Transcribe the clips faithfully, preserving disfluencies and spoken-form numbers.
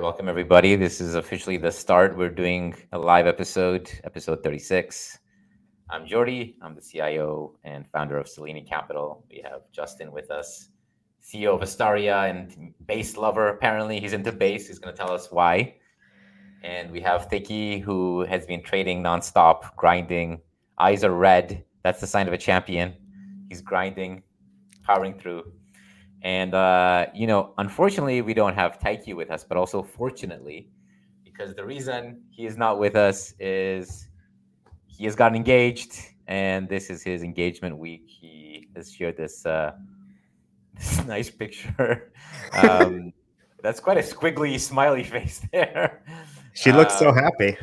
welcome everybody. This is officially the start. We're doing a live episode, episode thirty-six. I'm Jordy. I'm the C I O and founder of Selene Capital. We have Justin with us, C E O of Astaria and bass lover. Apparently, he's into bass. He's going to tell us why. And we have Thiki, who has been trading nonstop, grinding. Eyes are red. That's the sign of a champion. He's grinding, powering through. And, uh, you know, unfortunately, we don't have Taiki with us, but also fortunately, because the reason he is not with us is he has gotten engaged, and this is his engagement week. He has shared this, uh, this nice picture. Um, that's quite a squiggly, smiley face there. She looks um, so happy.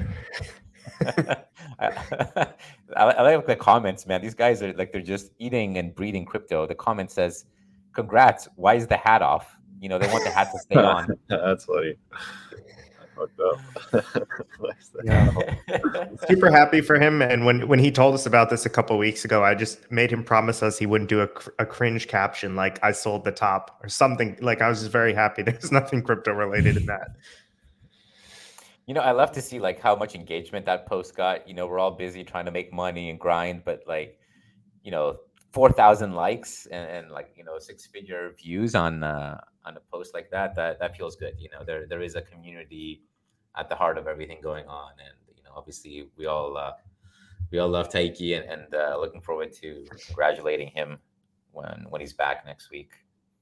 I, I like the comments, man. These guys are like, they're just eating and breathing crypto. The comment says, congrats, why is the hat off? You know, they want the hat to stay on. That's funny. I fucked up. Yeah. Super happy for him. And when, when he told us about this a couple of weeks ago, I just made him promise us he wouldn't do a, a cringe caption like I sold the top or something. Like I was just very happy. There's nothing crypto related in that. You know, I love to see like how much engagement that post got. You know, we're all busy trying to make money and grind, but like, you know, four thousand likes and, and like, you know, six figure views on uh, on a post like that, that, that feels good. You know, there there is a community at the heart of everything going on. And, you know, obviously we all uh, we all love Taiki and, and uh, looking forward to congratulating him when, when he's back next week.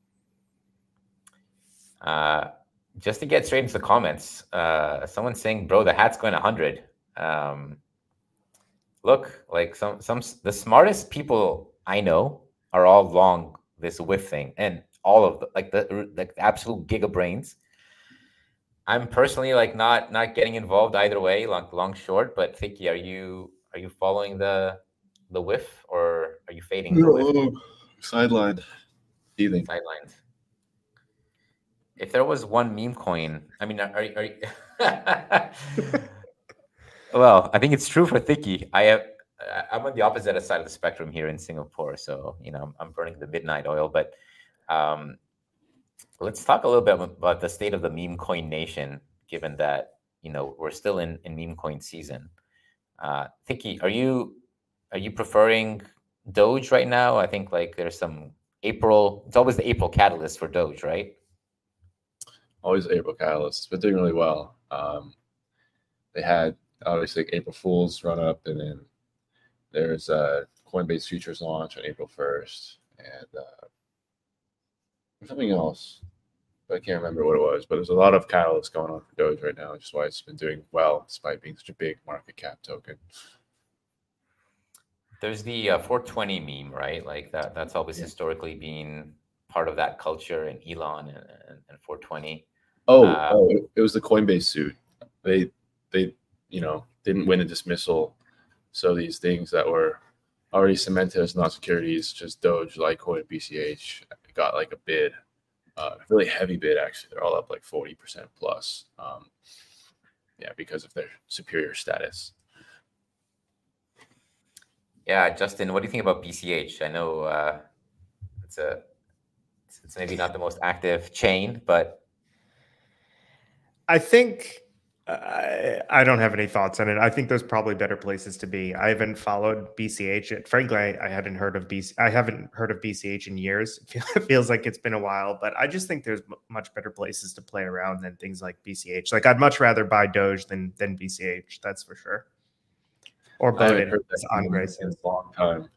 Uh, just to get straight into the comments, uh, someone's saying, bro, the hat's going one hundred. Um, look, like some some the smartest people I know are all long this W I F thing, and all of the, like the like the absolute giga brains. I'm personally like not not getting involved either way, long long short. But Thiki, are you are you following the the W I F or are you fading the W I F? Sidelined, teething. Sidelined. If there was one meme coin, I mean, are, are you? Well, I think it's true for Thiki. I have. I'm on the opposite side of the spectrum here in Singapore, so you know I'm, I'm burning the midnight oil. But um, let's talk a little bit about the state of the meme coin nation, given that you know we're still in, in meme coin season. Uh, Thiki, are you are you preferring Doge right now? I think like there's some April. It's always the April catalyst for Doge, right? Always April catalyst. It's been doing really well. Um, they had obviously like April Fool's run up, and then there's a Coinbase futures launch on April first, and uh, something else. I can't remember what it was, but there's a lot of catalysts going on for Doge right now, which is why it's been doing well despite being such a big market cap token. There's the uh, four twenty meme, right? Like that. That's always yeah. historically been part of that culture, and Elon and, and, and four twenty. Oh, uh, oh, it was the Coinbase suit. They they you know didn't win a dismissal. So these things that were already cemented as non-securities, just Doge, Litecoin, B C H, got like a bid, uh, really heavy bid actually. They're all up like forty percent plus. Um, yeah, because of their superior status. Yeah, Justin, what do you think about B C H? I know uh, it's a it's maybe not the most active chain, but I think. I, I don't have any thoughts on it. I think there's probably better places to be. I haven't followed B C H. Frankly, I, I hadn't heard of B C. I haven't heard of B C H in years. It feels like it's been a while, but I just think there's m- much better places to play around than things like B C H. Like I'd much rather buy Doge than than B C H. That's for sure. Or Bowden on Grace. In a long time.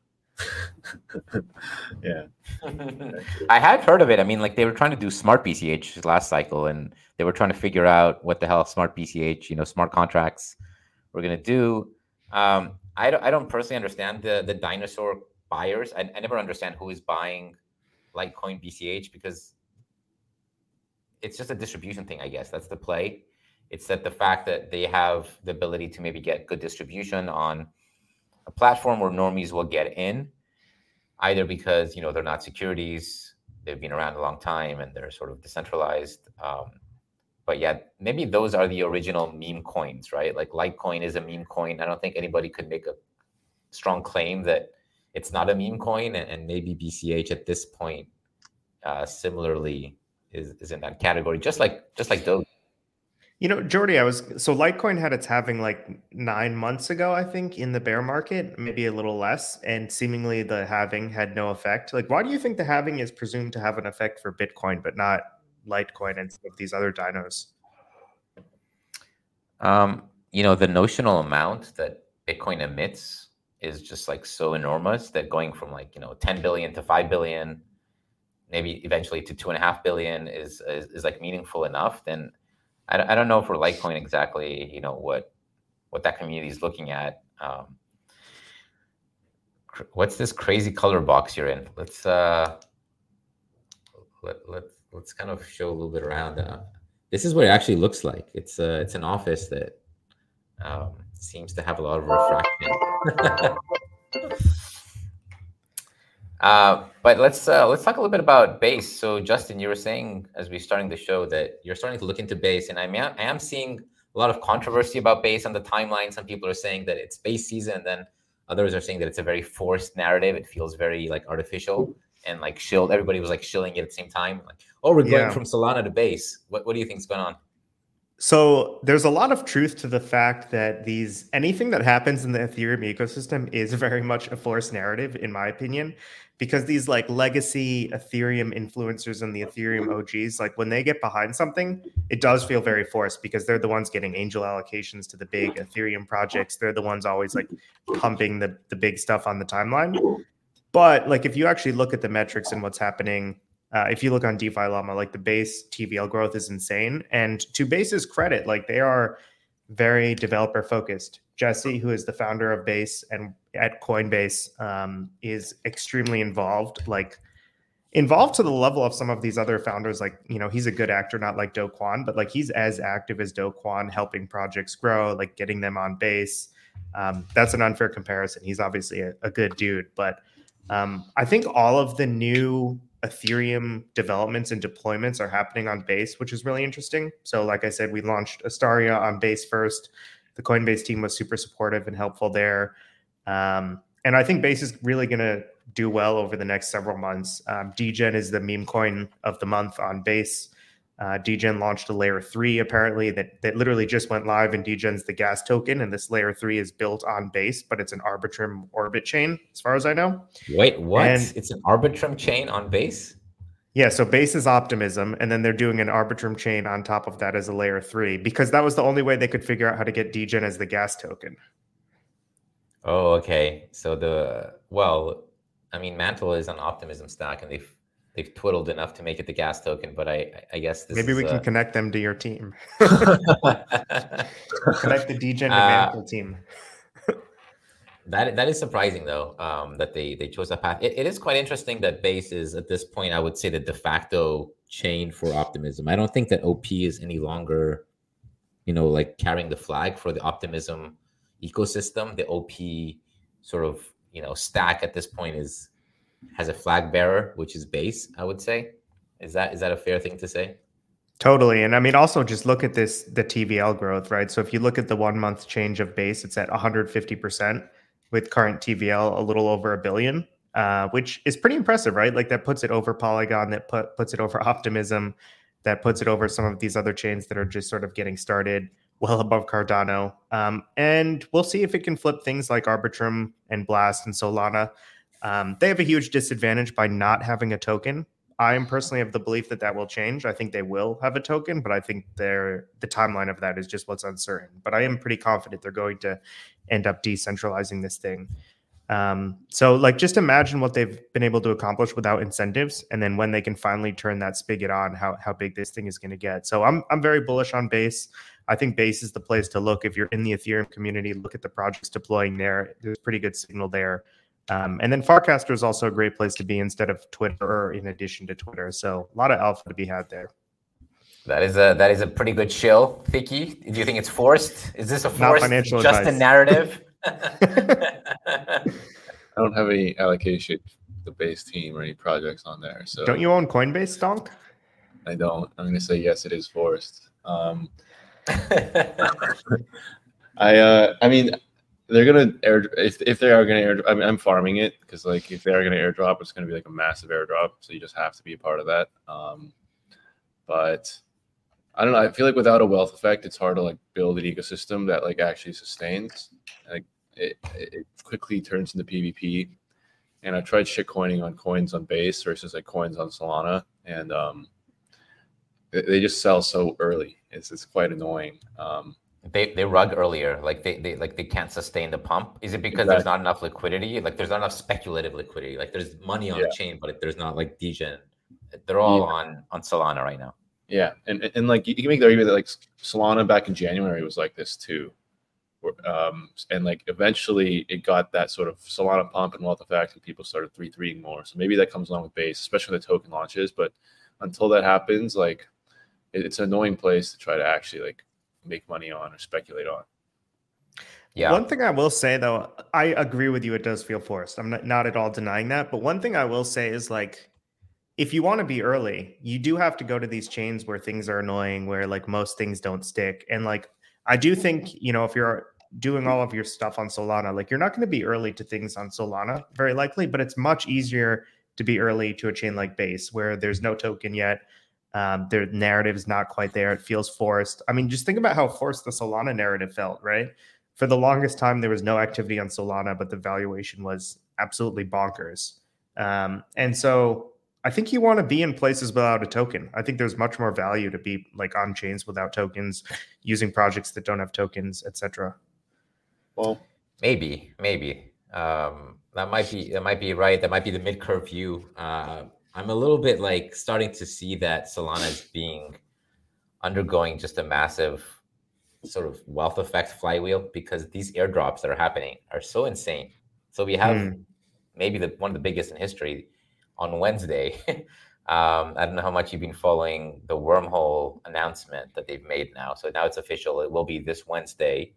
Yeah. I had heard of it. I mean, like they were trying to do smart B C H last cycle, and they were trying to figure out what the hell smart B C H, you know, smart contracts were going to do. Um, I don't, I don't personally understand the the dinosaur buyers. I, I never understand who is buying Litecoin B C H because it's just a distribution thing, I guess. That's the play. It's that the fact that they have the ability to maybe get good distribution on a platform where normies will get in, either because, you know, they're not securities, they've been around a long time and they're sort of decentralized. Um, but yeah, maybe those are the original meme coins, right? Like Litecoin is a meme coin. I don't think anybody could make a strong claim that it's not a meme coin, and, and maybe B C H at this point uh, similarly is, is in that category, just like just like Doge. You know, Jordy, I was so Litecoin had its halving like nine months ago, I think, in the bear market, maybe a little less, and seemingly the halving had no effect. Like, why do you think the halving is presumed to have an effect for Bitcoin, but not Litecoin and some of these other dinos? Um, you know, the notional amount that Bitcoin emits is just like so enormous that going from like, you know, ten billion to five billion, maybe eventually to two and a half billion is, is, is like meaningful enough. Then I, I don't know for Litecoin exactly, you know, what, what that community is looking at. Um, cr- what's this crazy color box you're in? Let's, uh, let, let's, let's kind of show a little bit around. Uh, this is what it actually looks like. It's uh, it's an office that um, seems to have a lot of refraction. uh, but let's uh, let's talk a little bit about Base. So Justin, you were saying as we starting the show that you're starting to look into Base, and I am I am seeing a lot of controversy about Base on the timeline. Some people are saying that it's Base season, and then others are saying that it's a very forced narrative. It feels very like artificial and like shilled. Everybody was like shilling it at the same time. Like, oh, we're going Yeah. from Solana to Base. What what do you think is going on? So there's a lot of truth to the fact that these anything that happens in the Ethereum ecosystem is very much a forced narrative, in my opinion, because these like legacy Ethereum influencers and the Ethereum O Gs, like when they get behind something, it does feel very forced because they're the ones getting angel allocations to the big Ethereum projects. They're the ones always like pumping the, the big stuff on the timeline. But like if you actually look at the metrics and what's happening, uh, if you look on DeFi Llama, like the Base T V L growth is insane. And to Base's credit, like they are very developer focused. Jesse, who is the founder of Base and at Coinbase, um, is extremely involved, like involved to the level of some of these other founders. Like, you know, he's a good actor, not like Do Kwon, but like he's as active as Do Kwon, helping projects grow, like getting them on Base. Um, that's an unfair comparison. He's obviously a, a good dude, but um, I think all of the new Ethereum developments and deployments are happening on Base, which is really interesting. So like I said, we launched Astaria on Base first. The Coinbase team was super supportive and helpful there. Um, and I think Base is really going to do well over the next several months. Um, Degen is the meme coin of the month on Base. Uh, Degen launched a layer three apparently that, that literally just went live, and Degen's the gas token. And this layer three is built on Base, but it's an Arbitrum orbit chain, as far as I know. Wait, what? And it's an Arbitrum chain on Base? yeah, so Base is Optimism, and then they're doing an Arbitrum chain on top of that as a layer three, because that was the only way they could figure out how to get Degen as the gas token. Oh, okay. So the, well, I mean, Mantle is on Optimism stack, and they've they've twiddled enough to make it the gas token, but I I guess this Maybe is, we can uh... connect them to your team. Connect the Degen to Mantle uh, team. That that is surprising though, um, that they they chose that path. It, it is quite interesting that Base is at this point, I would say, the de facto chain for Optimism. I don't think that O P is any longer, you know, like carrying the flag for the Optimism ecosystem. The O P sort of, you know, stack at this point is has a flag bearer, which is Base, I would say. Is that is that a fair thing to say? Totally. And I mean, also just look at this, the T V L growth, right? So if you look at the one month change of Base, it's at one hundred fifty percent. With current T V L a little over a billion, uh, which is pretty impressive, right? Like that puts it over Polygon, that put, puts it over Optimism, that puts it over some of these other chains that are just sort of getting started, well above Cardano. Um, and we'll see if it can flip things like Arbitrum and Blast and Solana. Um, they have a huge disadvantage by not having a token. I am personally of the belief that that will change. I think they will have a token, but I think they're, the timeline of that is just what's uncertain. But I am pretty confident they're going to end up decentralizing this thing. Um, so like, just imagine what they've been able to accomplish without incentives. And then when they can finally turn that spigot on, how, how big this thing is going to get. So I'm, I'm very bullish on Base. I think Base is the place to look. If you're in the Ethereum community, look at the projects deploying there. There's pretty good signal there. Um, and then Farcaster is also a great place to be instead of Twitter, or in addition to Twitter. So a lot of alpha to be had there. That is a that is a pretty good chill, Vicky. Do you think it's forced? Is this a forced, just advice. A narrative? I don't have any allocation to the Base team or any projects on there. So don't you own Coinbase, Donk? I don't. I'm going to say yes, it is forced. Um, I uh, I mean. They're gonna air if if they are gonna air. I mean, I'm farming it because like if they are gonna airdrop, it's gonna be like a massive airdrop. So you just have to be a part of that. Um, but I don't know. I feel like without a wealth effect, it's hard to like build an ecosystem that like actually sustains. Like it, it quickly turns into PvP. And I tried shitcoining on coins on Base versus like coins on Solana, and um, they, they just sell so early. It's it's quite annoying. Um, They they rug earlier, like they, they like they can't sustain the pump. Is it because Exactly. there's not enough liquidity? Like there's not enough speculative liquidity. Like there's money on Yeah. the chain, but there's not like degen. They're all Yeah. on on Solana right now. Yeah, and and, and like you can make the argument that like Solana back in January was like this too. Um, and like eventually it got that sort of Solana pump and wealth effect, and people started three threeing more. So maybe that comes along with Base, especially when the token launches. But until that happens, like it, it's an annoying place to try to actually like make money on or speculate on. Yeah. One thing I will say though, I agree with you. It does feel forced. I'm not, not at all denying that. But one thing I will say is like, if you want to be early, you do have to go to these chains where things are annoying, where like most things don't stick. And like, I do think, you know, if you're doing all of your stuff on Solana, like you're not going to be early to things on Solana, very likely, but it's much easier to be early to a chain like Base where there's no token yet. Um, their narrative is not quite there. It feels forced. I mean, just think about how forced the Solana narrative felt, right? For the longest time, there was no activity on Solana, but the valuation was absolutely bonkers. Um, and so I think you want to be in places without a token. I think there's much more value to be like on chains without tokens, using projects that don't have tokens, et cetera. Well, maybe, maybe um, that might be that might be right. That might be the mid curve view. Uh, I'm a little bit like starting to see that Solana is being undergoing just a massive sort of wealth effect flywheel because these airdrops that are happening are so insane. So we have mm. maybe the one of the biggest in history on Wednesday. um, I don't know how much you've been following the Wormhole announcement that they've made now. So now it's official. It will be this Wednesday.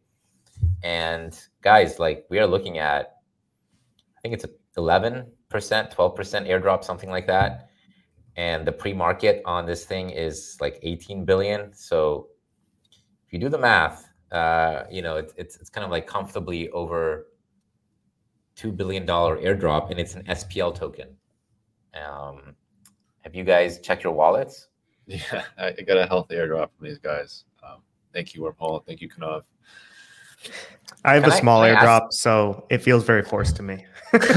And guys, like we are looking at, I think it's a eleven percent, twelve percent airdrop, something like that. And the pre-market on this thing is like eighteen billion. So if you do the math, uh, you know, it's, it's, it's kind of like comfortably over two billion dollars airdrop, and it's an S P L token. Um, have you guys checked your wallets? Yeah, I got a healthy airdrop from these guys. Um, thank you, Wormhole. Thank you, Kanav. I have can a I, small airdrop, ask... so it feels very forced to me.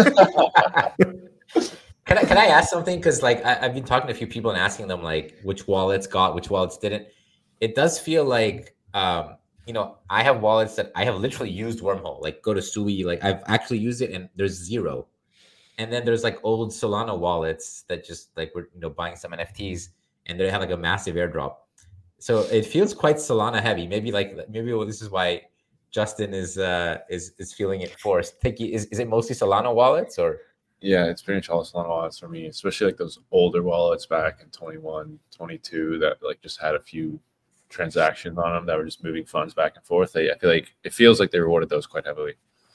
Can I can I ask something? Because like I, I've been talking to a few people and asking them like which wallets got, which wallets didn't. It does feel like um, you know, I have wallets that I have literally used Wormhole. Like go to Sui, like I've actually used it and there's zero. And then there's like old Solana wallets that just like we're you know buying some N F Ts and they have like a massive airdrop. So it feels quite Solana heavy. Maybe like maybe well, this is why Justin is uh is is feeling it forced. Think is is it mostly Solana wallets or? Yeah, it's pretty much all Solana wallets for me, especially like those older wallets back in twenty-one, twenty-two that like just had a few transactions on them that were just moving funds back and forth. They, I feel like it feels like they rewarded those quite heavily.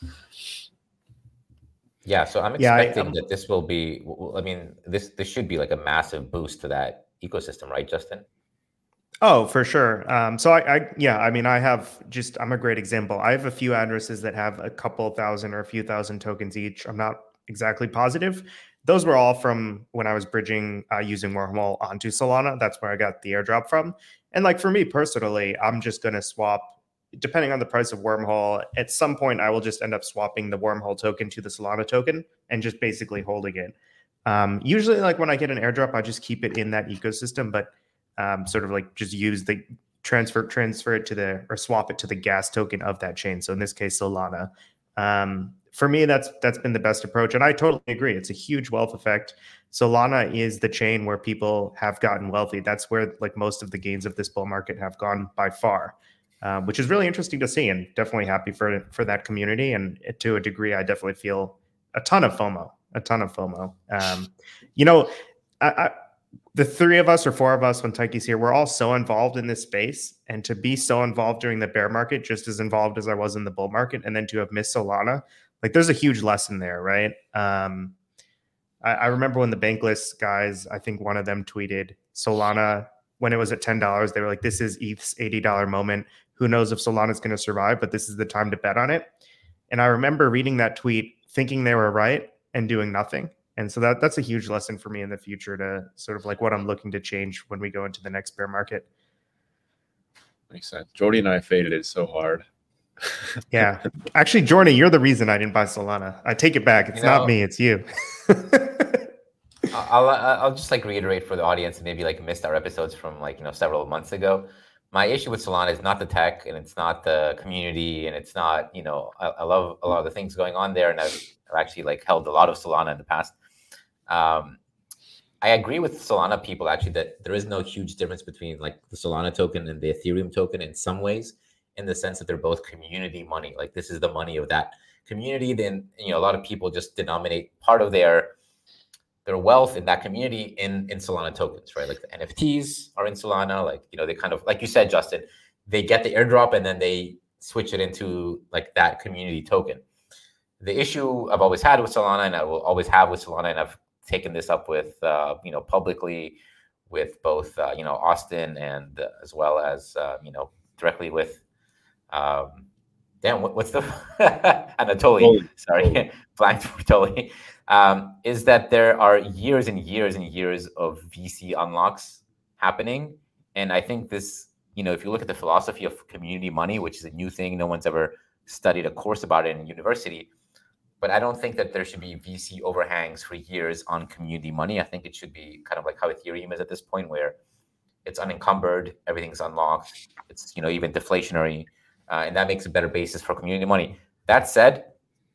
Yeah, so I'm expecting yeah, I, that this will be. I mean, this this should be like a massive boost to that ecosystem, right, Justin? Oh, for sure. Um, so I, I, yeah, I mean, I have just, I'm a great example. I have a few addresses that have a couple thousand or a few thousand tokens each. I'm not exactly positive. Those were all from when I was bridging uh, using Wormhole onto Solana. That's where I got the airdrop from. And like for me personally, I'm just going to swap, depending on the price of Wormhole, at some point I will just end up swapping the Wormhole token to the Solana token and just basically holding it. Um, usually like when I get an airdrop, I just keep it in that ecosystem, but um, sort of like just use the transfer, transfer it to the, or swap it to the gas token of that chain. So in this case, Solana. Um, For me, that's that's been the best approach. And I totally agree. It's a huge wealth effect. Solana is the chain where people have gotten wealthy. That's where like most of the gains of this bull market have gone by far, uh, which is really interesting to see and definitely happy for, for that community. And to a degree, I definitely feel a ton of FOMO, a ton of FOMO. Um, you know, I, I, the three of us or four of us when Taiki's here, we're all so involved in this space. And to be so involved during the bear market, just as involved as I was in the bull market, and then to have missed Solana, like there's a huge lesson there, right? Um, I, I remember when the Bankless guys, I think one of them tweeted Solana when it was at ten dollars. They were like, this is E T H's eighty dollars moment. Who knows if Solana is going to survive, but this is the time to bet on it. And I remember reading that tweet, thinking they were right and doing nothing. And so that that's a huge lesson for me in the future to sort of like what I'm looking to change when we go into the next bear market. Makes sense. Jordy and I faded it so hard. Yeah. Actually, Jordan, you're the reason I didn't buy Solana. I take it back. It's You know, not me. It's you. I'll I'll just like reiterate for the audience and maybe like missed our episodes from like, you know, several months ago. My issue with Solana is not the tech and it's not the community and it's not, you know, I, I love a lot of the things going on there. And I've, I've actually like held a lot of Solana in the past. Um, I agree with Solana people actually that there is no huge difference between like the Solana token and the Ethereum token in some ways, in the sense that they're both community money. Like this is the money of that community. Then, you know, a lot of people just denominate part of their their wealth in that community in, in Solana tokens, right? Like the N F Ts are in Solana, like, you know, they kind of, like you said, Justin, they get the airdrop and then they switch it into like that community token. The issue I've always had with Solana, and I will always have with Solana, and I've taken this up with, uh, you know, publicly with both, uh, you know, Austin and uh, as well as, uh, you know, directly with, um, damn, what, what's the, Anatoly, sorry, blanked totally. Um, is that there are years and years and years of V C unlocks happening. And I think this, you know, if you look at the philosophy of community money, which is a new thing, no one's ever studied a course about it in university, but I don't think that there should be V C overhangs for years on community money. I think it should be kind of like how Ethereum is at this point, where it's unencumbered, everything's unlocked, it's, you know, even deflationary, uh, and that makes a better basis for community money. That said,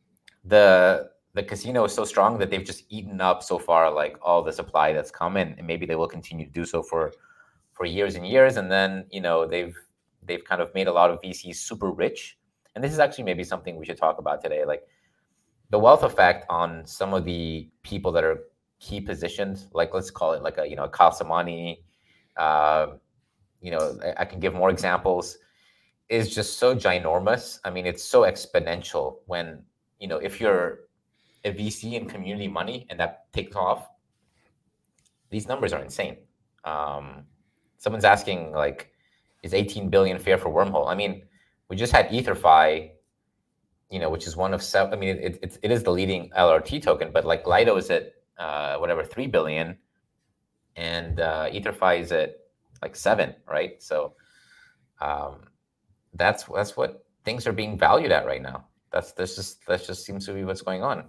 the the casino is so strong that they've just eaten up so far like all the supply that's come in, and maybe they will continue to do so for for years and years. And then, you know, they've they've kind of made a lot of V Cs super rich. And this is actually maybe something we should talk about today, like the wealth effect on some of the people that are key positions, like let's call it like a, you know, Kyle Samani, uh, you know, I, I can give more examples, is just so ginormous. I mean, it's so exponential when, you know, if you're a V C in community money and that takes off, these numbers are insane. Um, someone's asking like, is eighteen billion fair for Wormhole? I mean, we just had EtherFi, you know, which is one of seven. I mean, it, it, it is the leading L R T token, but like Lido is at uh, whatever, three billion, and uh, EtherFi is at like seven, right? So um, that's that's what things are being valued at right now. That's this just that just seems to be what's going on.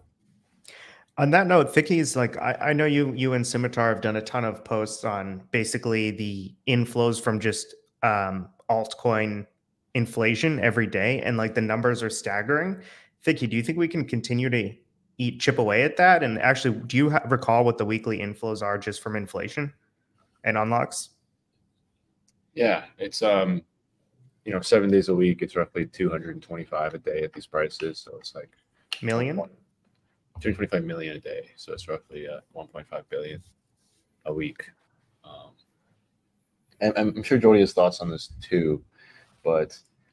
On that note, Thickies, like I, I know you you and Scimitar have done a ton of posts on basically the inflows from just um, altcoin inflation every day, and like the numbers are staggering. Thicky, do you think we can continue to eat chip away at that? And actually, do you ha- recall what the weekly inflows are just from inflation and unlocks? Yeah, it's um, you know, seven days a week. It's roughly two hundred twenty-five a day at these prices. So it's like million. two hundred twenty-five million a day. So it's roughly uh, one point five billion a week. Um, and I'm sure Jordy has thoughts on this too, but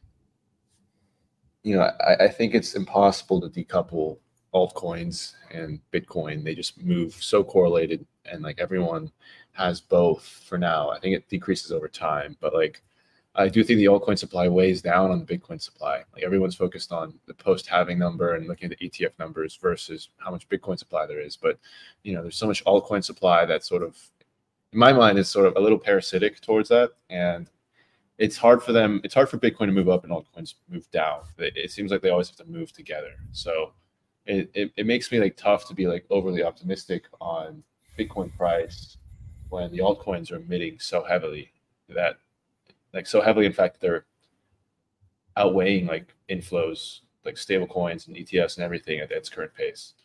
you know, I, I think it's impossible to decouple altcoins and Bitcoin. They just move so correlated, and like everyone has both for now. I think it decreases over time, but like I do think the altcoin supply weighs down on the Bitcoin supply. Like everyone's focused on the post-halving number and looking at the E T F numbers versus how much Bitcoin supply there is. But you know, there's so much altcoin supply that sort of, in my mind, is sort of a little parasitic towards that, and it's hard for them. It's hard for Bitcoin to move up and altcoins move down. It, it seems like they always have to move together. So it, it it makes me like tough to be like overly optimistic on Bitcoin price when the altcoins are emitting so heavily that. Like so heavily, in fact, they're outweighing like inflows, like stable coins and E T Fs and everything at its current pace.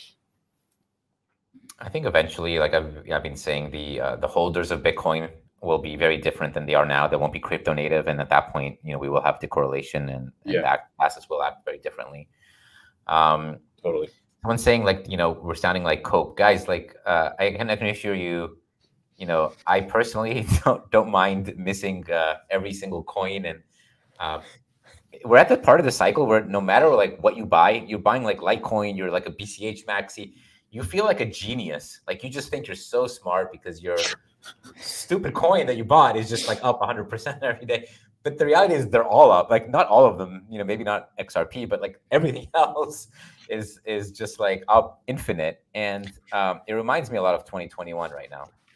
I think eventually, like I've, I've been saying, the uh, the holders of Bitcoin will be very different than they are now. They won't be crypto native, and at that point, you know, we will have decorrelation, and, and Yeah. that assets will act very differently. Um, Totally. Someone's saying like, you know, we're sounding like Coke, guys. Like uh, I can I can assure you. You know, I personally don't, don't mind missing uh, every single coin, and uh, we're at the part of the cycle where no matter like what you buy, you're buying like Litecoin, you're like a B C H Maxi, you feel like a genius. Like you just think you're so smart because your stupid coin that you bought is just like up one hundred percent every day. But the reality is they're all up. Like not all of them, you know, maybe not X R P, but like everything else is is just like up infinite. And um, it reminds me a lot of twenty twenty-one right now.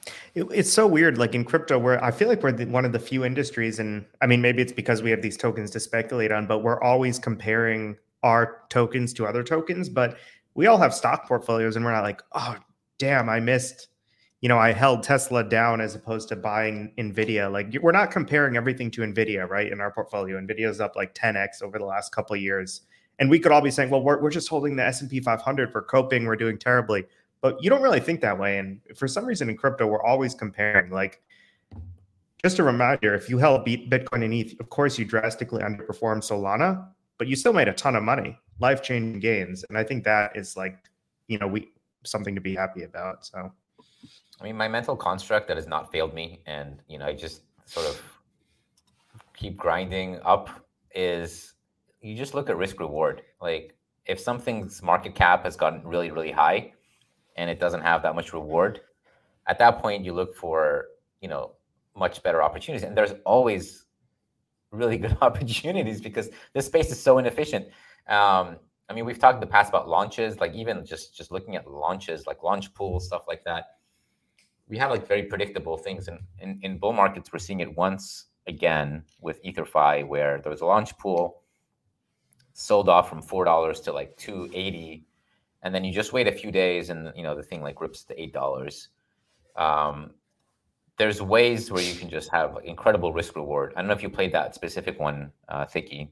It, it's so weird. Like in crypto, where I feel like we're the, one of the few industries, and I mean, maybe it's because we have these tokens to speculate on, but we're always comparing our tokens to other tokens. But we all have stock portfolios, and we're not like, oh, damn, I missed. You know, I held Tesla down as opposed to buying Nvidia. Like we're not comparing everything to Nvidia, right? In our portfolio, Nvidia is up like ten x over the last couple of years, and we could all be saying, well, we're we're just holding the S and P five hundred, we're coping, we're doing terribly. But you don't really think that way. And for some reason in crypto, we're always comparing. Like, just a reminder, if you held Bitcoin and E T H, of course, you drastically underperformed Solana, but you still made a ton of money, life-changing gains. And I think that is like, you know, we something to be happy about. So, I mean, my mental construct that has not failed me, and, you know, I just sort of keep grinding up, is you just look at risk reward. Like, if something's market cap has gotten really, really high, and it doesn't have that much reward, at that point you look for, you know, much better opportunities. And there's always really good opportunities because this space is so inefficient. Um, I mean, we've talked in the past about launches, like even just, just looking at launches, like launch pools, stuff like that. We have like very predictable things. And in, in bull markets, we're seeing it once again with EtherFi, where there was a launch pool, sold off from four dollars to like two eighty. And then you just wait a few days and, you know, the thing like rips to eight dollars. Um, there's ways where you can just have like incredible risk reward. I don't know if you played that specific one, uh, Thicky.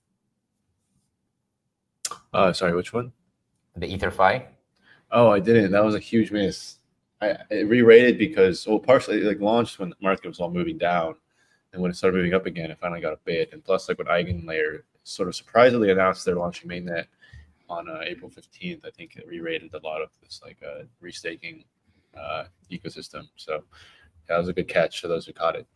Uh, sorry, which one? The EtherFi. Oh, I didn't. That was a huge miss. I it re-rated because, well, partially like launched when the market was all moving down. And when it started moving up again, I finally got a bid. And plus, like when EigenLayer sort of surprisingly announced they're launching mainnet on uh, April fifteenth, I think it re-rated a lot of this like uh, restaking uh, ecosystem. So that was a good catch for those who caught it.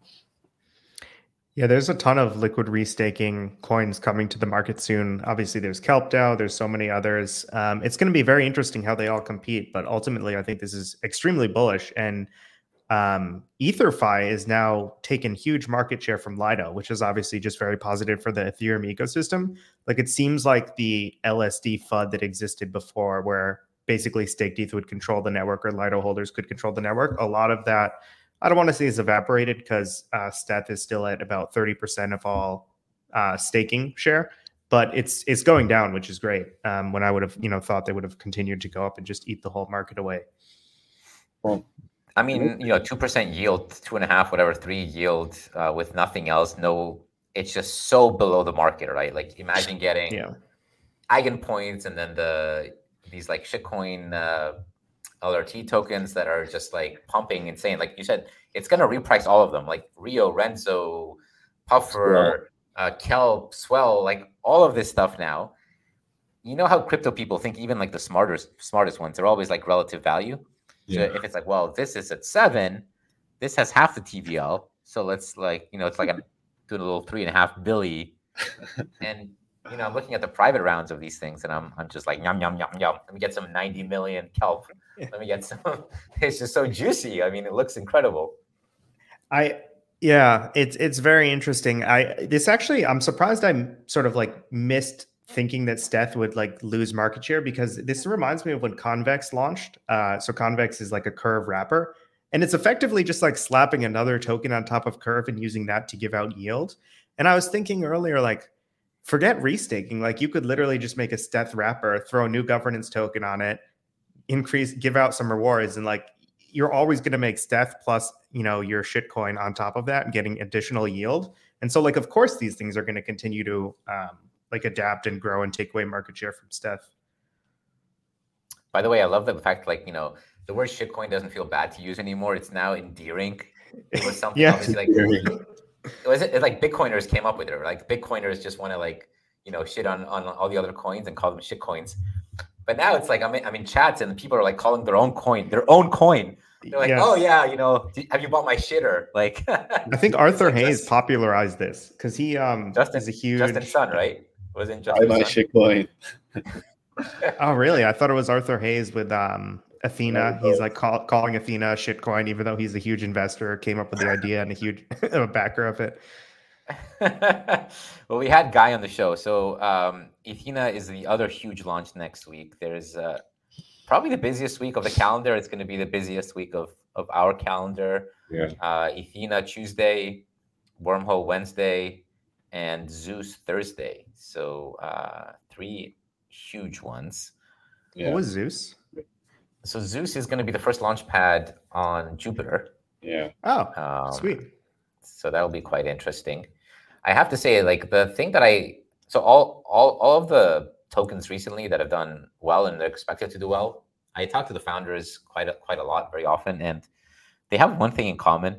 Yeah, there's a ton of liquid restaking coins coming to the market soon. Obviously, there's KelpDAO. There's so many others. Um, it's going to be very interesting how they all compete. But ultimately, I think this is extremely bullish. And um, EtherFi is now taking huge market share from Lido, which is obviously just very positive for the Ethereum ecosystem. Like it seems like the L S D F U D that existed before, where basically staked E T H would control the network or Lido holders could control the network. A lot of that, I don't want to say is evaporated because uh, Steth is still at about thirty percent of all uh, staking share, but it's it's going down, which is great. Um, when I would have, you know, thought they would have continued to go up and just eat the whole market away. Well, I mean, you know, two percent yield, two and a half, whatever, three yield uh, with nothing else. No, it's just so below the market, right? Like imagine getting yeah. Eigen points and then the these like shitcoin uh, L R T tokens that are just like pumping insane. Like you said, it's going to reprice all of them, like Rio, Renzo, Puffer, uh, Kelp, Swell, like all of this stuff now. You know how crypto people think, even like the smartest, smartest ones, they're always like relative value. Yeah. So if it's like, well, this is at seven, this has half the T V L. So let's like, you know, it's like I'm doing a little three and a half billy. And, you know, I'm looking at the private rounds of these things and I'm I'm just like, yum, yum, yum, yum. Let me get some ninety million kelp. Let me get some, it's just so juicy. I mean, it looks incredible. I, yeah, it's, it's very interesting. I, this actually, I'm surprised I sort of like missed thinking that Steth would like lose market share, because this reminds me of when Convex launched. Uh, so Convex is like a Curve wrapper, and it's effectively just like slapping another token on top of Curve and using that to give out yield. And I was thinking earlier, like, forget restaking. Like you could literally just make a Steth wrapper, throw a new governance token on it, increase, give out some rewards, and like you're always going to make Steth plus, you know, your shitcoin on top of that and getting additional yield. And so like, of course, these things are going to continue to um, like adapt and grow and take away market share from Steth. By the way, I love the fact, like, you know, the word shitcoin doesn't feel bad to use anymore. It's now endearing. It was something yeah. obviously like it was it, like Bitcoiners came up with it. Like Bitcoiners just want to like, you know, shit on, on all the other coins and call them shitcoins. But now it's like I'm in, I'm in chats and people are like calling their own coin their own coin. They're like, yes. Oh yeah, you know, have you bought my shitter? Like, I think Arthur Hayes just popularized this because he um Justin, is a huge Justin's son, right? Wasn't Justin? Buy my shitcoin. Oh really? I thought it was Arthur Hayes with um Athena. He's like call, calling Athena a shitcoin, even though he's a huge investor, came up with the idea and a huge a backer of it. Well, we had Guy on the show. So um, Athena is the other huge launch next week. There's uh, probably the busiest week of the calendar. It's going to be the busiest week of, of our calendar. Yeah. Uh, Athena Tuesday, Wormhole Wednesday, and Zeus Thursday. So uh, three huge ones. Yeah. What was Zeus? So Zeus is going to be the first launch pad on Jupiter. Yeah. Oh, Um, sweet. So that'll be quite interesting. I have to say, like the thing that I so all all all of the tokens recently that have done well and they're expected to do well. I talk to the founders quite a, quite a lot, very often, and they have one thing in common.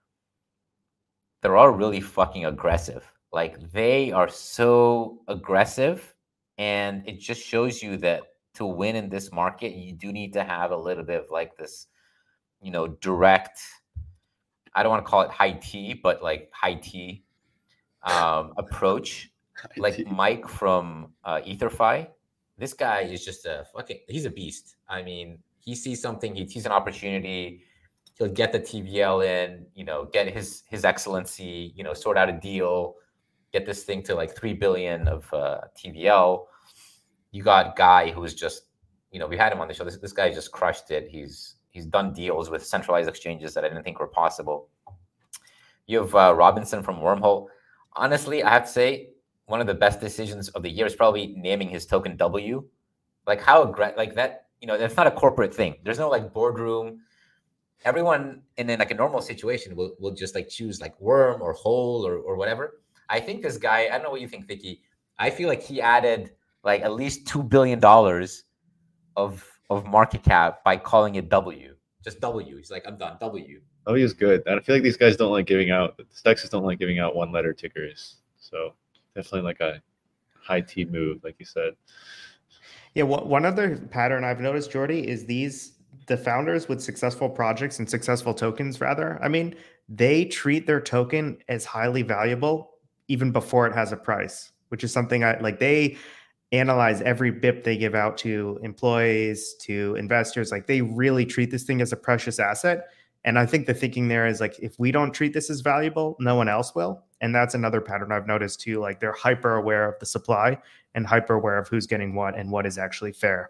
They're all really fucking aggressive. Like they are so aggressive, and it just shows you that to win in this market, you do need to have a little bit of like this, you know, direct. I don't want to call it high T, but like high T um, approach. Like Mike from uh, EtherFi, this guy is just a fucking, he's a beast. I mean, he sees something, he sees an opportunity, he'll get the T V L in, you know, get his his excellency, you know, sort out a deal, get this thing to like three billion of uh, T V L. You got Guy who's just, you know, we had him on the show. This this guy just crushed it. He's he's done deals with centralized exchanges that I didn't think were possible. You have uh, Robinson from Wormhole. Honestly, I have to say, one of the best decisions of the year is probably naming his token W. Like how aggressive, like that, you know, that's not a corporate thing. There's no like boardroom. Everyone in, in like a normal situation will, will just like choose like worm or hole or, or whatever. I think this guy, I don't know what you think, Vicky. I feel like he added like at least two billion dollars of, of market cap by calling it W. Just W. He's like, I'm done, W. Oh, he is good. I feel like these guys don't like giving out, the Stexes don't like giving out one letter tickers. So definitely like a high T move, like you said. Yeah, one other pattern I've noticed, Jordy, is these the founders with successful projects and successful tokens, rather. I mean, they treat their token as highly valuable even before it has a price, which is something I like. They analyze every B I P they give out to employees, to investors. Like they really treat this thing as a precious asset. And I think the thinking there is like, if we don't treat this as valuable, no one else will. And that's another pattern I've noticed too. Like they're hyper aware of the supply and hyper aware of who's getting what and what is actually fair.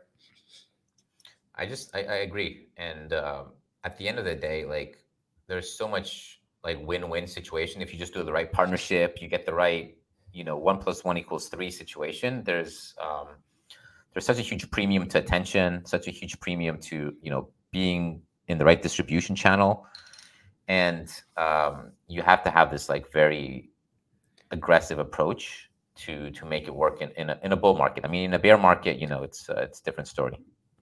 I just, I, I agree. And um, at the end of the day, like there's so much like win-win situation. If you just do the right partnership, you get the right, you know, one plus one equals three situation. There's, um, there's such a huge premium to attention, such a huge premium to, you know, being in the right distribution channel. And um, you have to have this like very aggressive approach to to make it work in, in, a, in a bull market. I mean, in a bear market, you know, it's uh, it's a different story.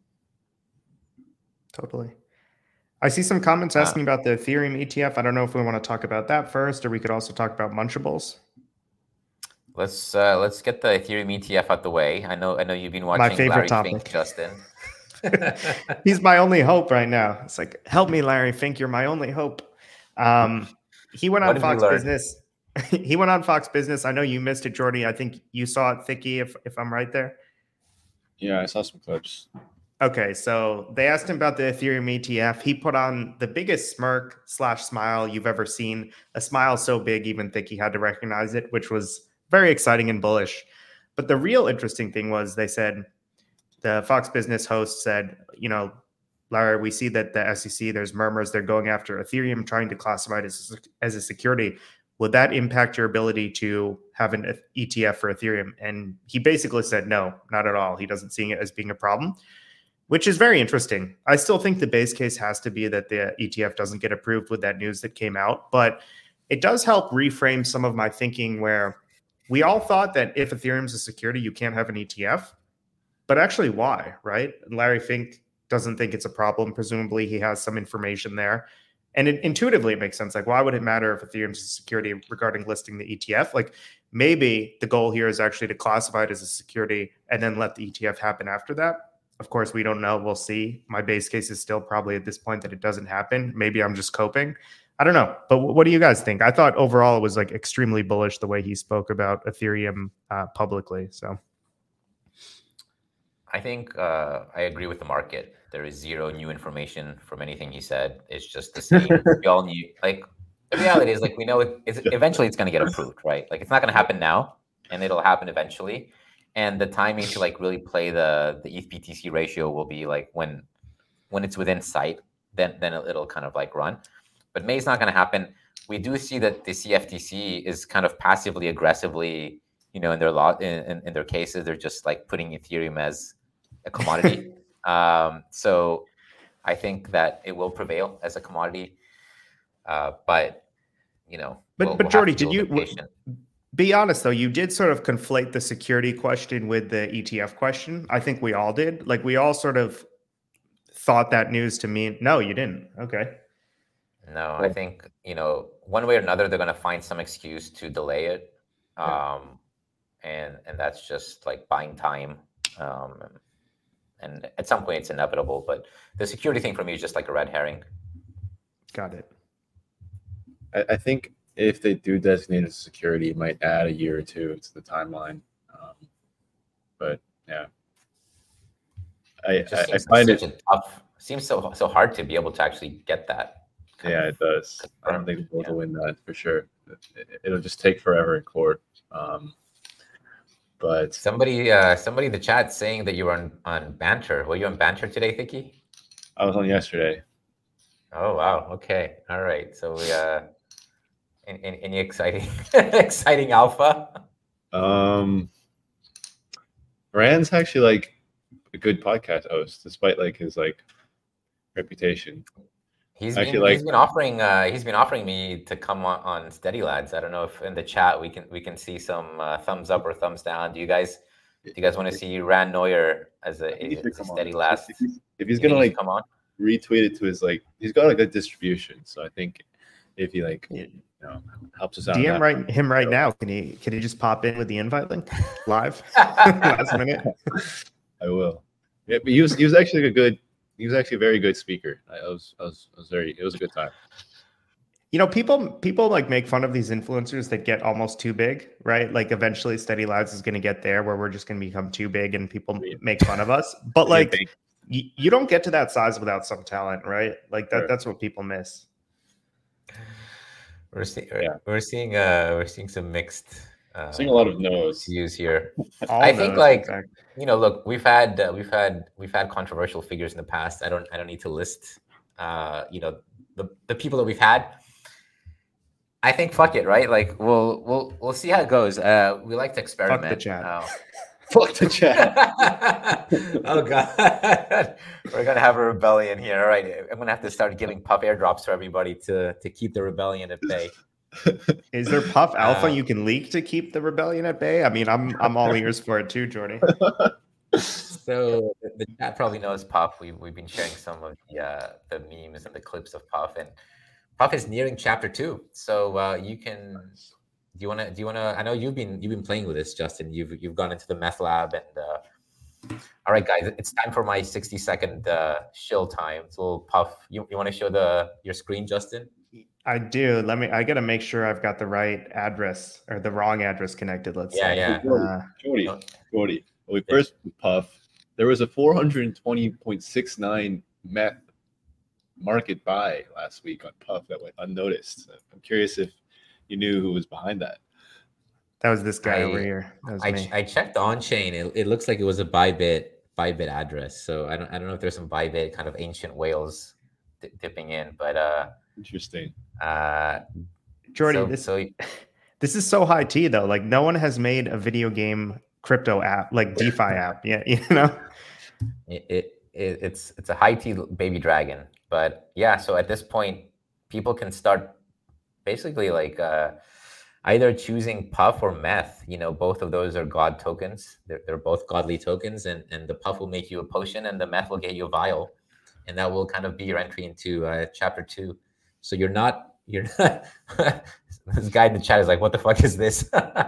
Totally. I see some comments asking uh, about the Ethereum E T F. I don't know if we want to talk about that first, or we could also talk about Munchables. Let's uh, let's get the Ethereum E T F out the way. I know I know you've been watching My favorite Larry topic. Fink, Justin. He's my only hope right now. It's like, help me, Larry Fink. You're my only hope. Um, he went on Fox Business. he went on Fox Business. I know you missed it, Jordy. I think you saw it, Thicky, if if I'm right there. Yeah, I saw some clips. Okay, so they asked him about the Ethereum E T F. He put on the biggest smirk slash smile you've ever seen. A smile so big, even Thicky had to recognize it, which was very exciting and bullish. But the real interesting thing was they said, the Fox Business host said, you know, Larry, we see that the S E C, there's murmurs they're going after Ethereum, trying to classify it as, as a security. Would that impact your ability to have an E T F for Ethereum? And he basically said, no, not at all. He doesn't see it as being a problem, which is very interesting. I still think the base case has to be that the E T F doesn't get approved with that news that came out, but it does help reframe some of my thinking where we all thought that if Ethereum is a security, you can't have an E T F. But actually, why, right? Larry Fink doesn't think it's a problem. Presumably, he has some information there. And it, intuitively, it makes sense. Like, why would it matter if Ethereum is a security regarding listing the E T F? Like, maybe the goal here is actually to classify it as a security and then let the E T F happen after that. Of course, we don't know. We'll see. My base case is still probably at this point that it doesn't happen. Maybe I'm just coping. I don't know. But what do you guys think? I thought overall it was like extremely bullish the way he spoke about Ethereum uh, publicly. So. I think uh, I agree with the market. There is zero new information from anything he said. It's just the same. We all knew. Like the reality is, like we know it, it's, eventually it's going to get approved, right? Like it's not going to happen now, and it'll happen eventually. and the timing to like really play the the E T H B T C ratio will be like when when it's within sight, then then it'll kind of like run. But May is not going to happen. We do see that the C F T C is kind of passively aggressively, you know, in their law in, in their cases, they're just like putting Ethereum as a commodity. um, so I think that it will prevail as a commodity. Uh, but you know, but we'll, but we'll Jordy, did you w- be honest though? You did sort of conflate the security question with the E T F question. I think we all did. Like we all sort of thought that news to mean no, you didn't. Okay. No, I think, you know, one way or another, they're going to find some excuse to delay it. Um, and, and that's just like buying time. Um, and at some point it's inevitable, but the security thing for me is just like a red herring. Got it. I, I think if they do designate it as security, it might add a year or two to the timeline. Um, but yeah, I, It just I, seems I find such it a tough, seems so so hard to be able to actually get that. Yeah, it does. I don't think we'll yeah. win that for sure. It, it'll just take forever in court. Um, but somebody, uh, somebody in the chat saying that you were on, on Banter. Were you on Banter today, Thicky? I was on yesterday. Oh wow. Okay. All right. So we uh, any, any exciting exciting alpha? Um, Rand's actually like a good podcast host, despite like his like reputation. He's been, like, he's been offering uh, he's been offering me to come on, on Steady Lads. I don't know if in the chat we can we can see some uh, thumbs up or thumbs down. Do you guys do you guys want to see Rand Neuer as a, a, as a Steady Lad? If he's, if he's gonna like come on, retweet it to his like, he's got a good distribution. So I think if he like you know helps us out, D M right him right now. Can he can he just pop in with the invite link live last minute? I will. Yeah, but he was he was actually a good. He was actually a very good speaker. I was, I was, I was very. It was a good time. You know, people, people like make fun of these influencers that get almost too big, right? Like eventually, Steady Lads is going to get there where we're just going to become too big, and people make fun of us. But like, you, you don't get to that size without some talent, right? Like that. Right. That's what people miss. We're seeing, yeah. we're seeing, uh, we're seeing some mixed. Uh, seeing a lot of no's views here. All I knows, think, like exactly. you know, look, we've had uh, we've had we've had controversial figures in the past. I don't I don't need to list, uh, you know, the the people that we've had. I think fuck it, right? Like we'll we'll we'll see how it goes. Uh, we like to experiment. Fuck the chat. Uh, fuck the chat. Oh god, we're gonna have a rebellion here. All right, I'm gonna have to start giving puff airdrops to everybody to to keep the rebellion at bay. Is there Puff Alpha uh, you can leak to keep the rebellion at bay? I mean, I'm I'm all ears for it too, Jordy. So the chat probably knows Puff. We we've been sharing some of the uh, the memes and the clips of Puff, and Puff is nearing chapter two. So uh, you can do you want to do you want to? I know you've been you've been playing with this, Justin. You've you've gone into the meth lab, and uh, all right, guys, it's time for my sixty second uh, shill time. So Puff, you you want to show the your screen, Justin? I do. Let me. I got to make sure I've got the right address or the wrong address connected. Let's yeah, say. Yeah, yeah. Jordy, uh, Jordy. When we first yeah. Puff, there was a four hundred twenty point six nine meth market buy last week on Puff that went unnoticed. I'm curious if you knew who was behind that. That was this guy I, over here. That was I, me. I checked on chain. It, it looks like it was a Bybit Bybit address. So I don't I don't know if there's some Bybit kind of ancient whales d- dipping in, but uh. Interesting. Uh, Jordy, so, this so, this is so high tea though. Like no one has made a video game crypto app, like DeFi app. Yeah, you know. It, it, it it's it's a high tea baby dragon, but yeah. So at this point, people can start basically like uh, either choosing Puff or Meth. You know, both of those are God tokens. They're they're both godly tokens, and and the Puff will make you a potion, and the Meth will get you a vial, and that will kind of be your entry into uh, chapter two. So you're not, you're not, this guy in the chat is like, what the fuck is this?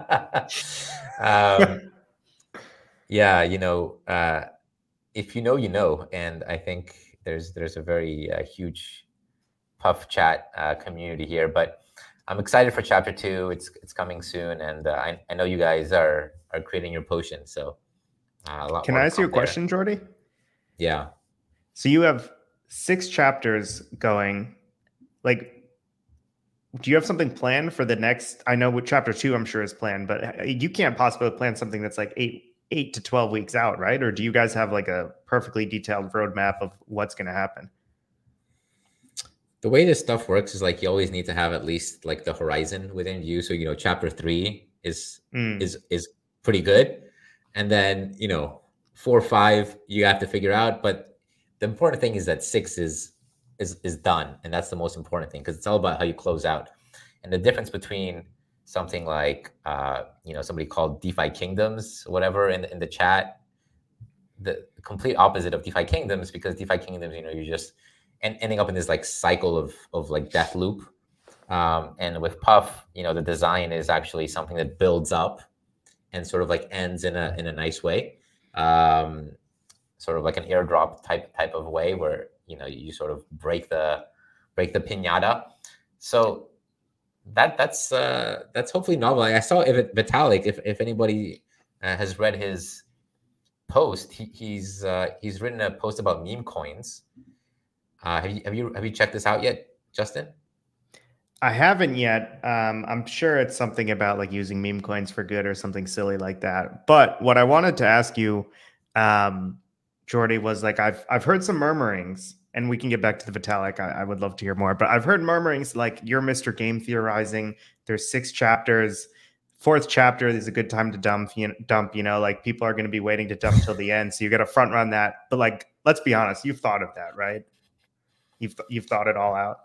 um, yeah, you know, uh, if you know, you know. And I think there's there's a very uh, huge Puff chat uh, community here. But I'm excited for chapter two. It's it's coming soon. And uh, I, I know you guys are are creating your potion. So uh, a lot Can more I ask you a question, there. Jordy? Yeah. So you have six chapters going. Like, do you have something planned for the next? I know what chapter two, I'm sure, is planned, but you can't possibly plan something that's like eight eight to twelve weeks out, right? Or do you guys have like a perfectly detailed roadmap of what's going to happen? The way this stuff works is like you always need to have at least like the horizon within view. So, you know, chapter three is mm. is is pretty good. And then, you know, four or five you have to figure out. But the important thing is that six is is is done. And that's the most important thing, because it's all about how you close out. And the difference between something like uh, you know, somebody called DeFi Kingdoms, whatever in the, in the chat, the complete opposite of DeFi Kingdoms, because DeFi Kingdoms, you know, you just and ending up in this like cycle of of like death loop. Um, and with Puff, you know, the design is actually something that builds up and sort of like ends in a in a nice way, um, sort of like an airdrop type type of way where, you know, you sort of break the break the piñata. So that that's uh, that's hopefully novel. I saw if Vitalik, if if anybody uh, has read his post, he, he's uh, he's written a post about meme coins. Uh, have you have you have you checked this out yet, Justin? I haven't yet. Um, I'm sure it's something about like using meme coins for good or something silly like that. But what I wanted to ask you, um, Jordy, was like I've I've heard some murmurings, and we can get back to the Vitalik. I, I would love to hear more, but I've heard murmurings like you're Mister Game Theorizing. There's six chapters. Fourth chapter is a good time to dump. You know, dump. You know, like people are going to be waiting to dump till the end, so you got to front run that. But like, let's be honest, you've thought of that, right? You've you've thought it all out.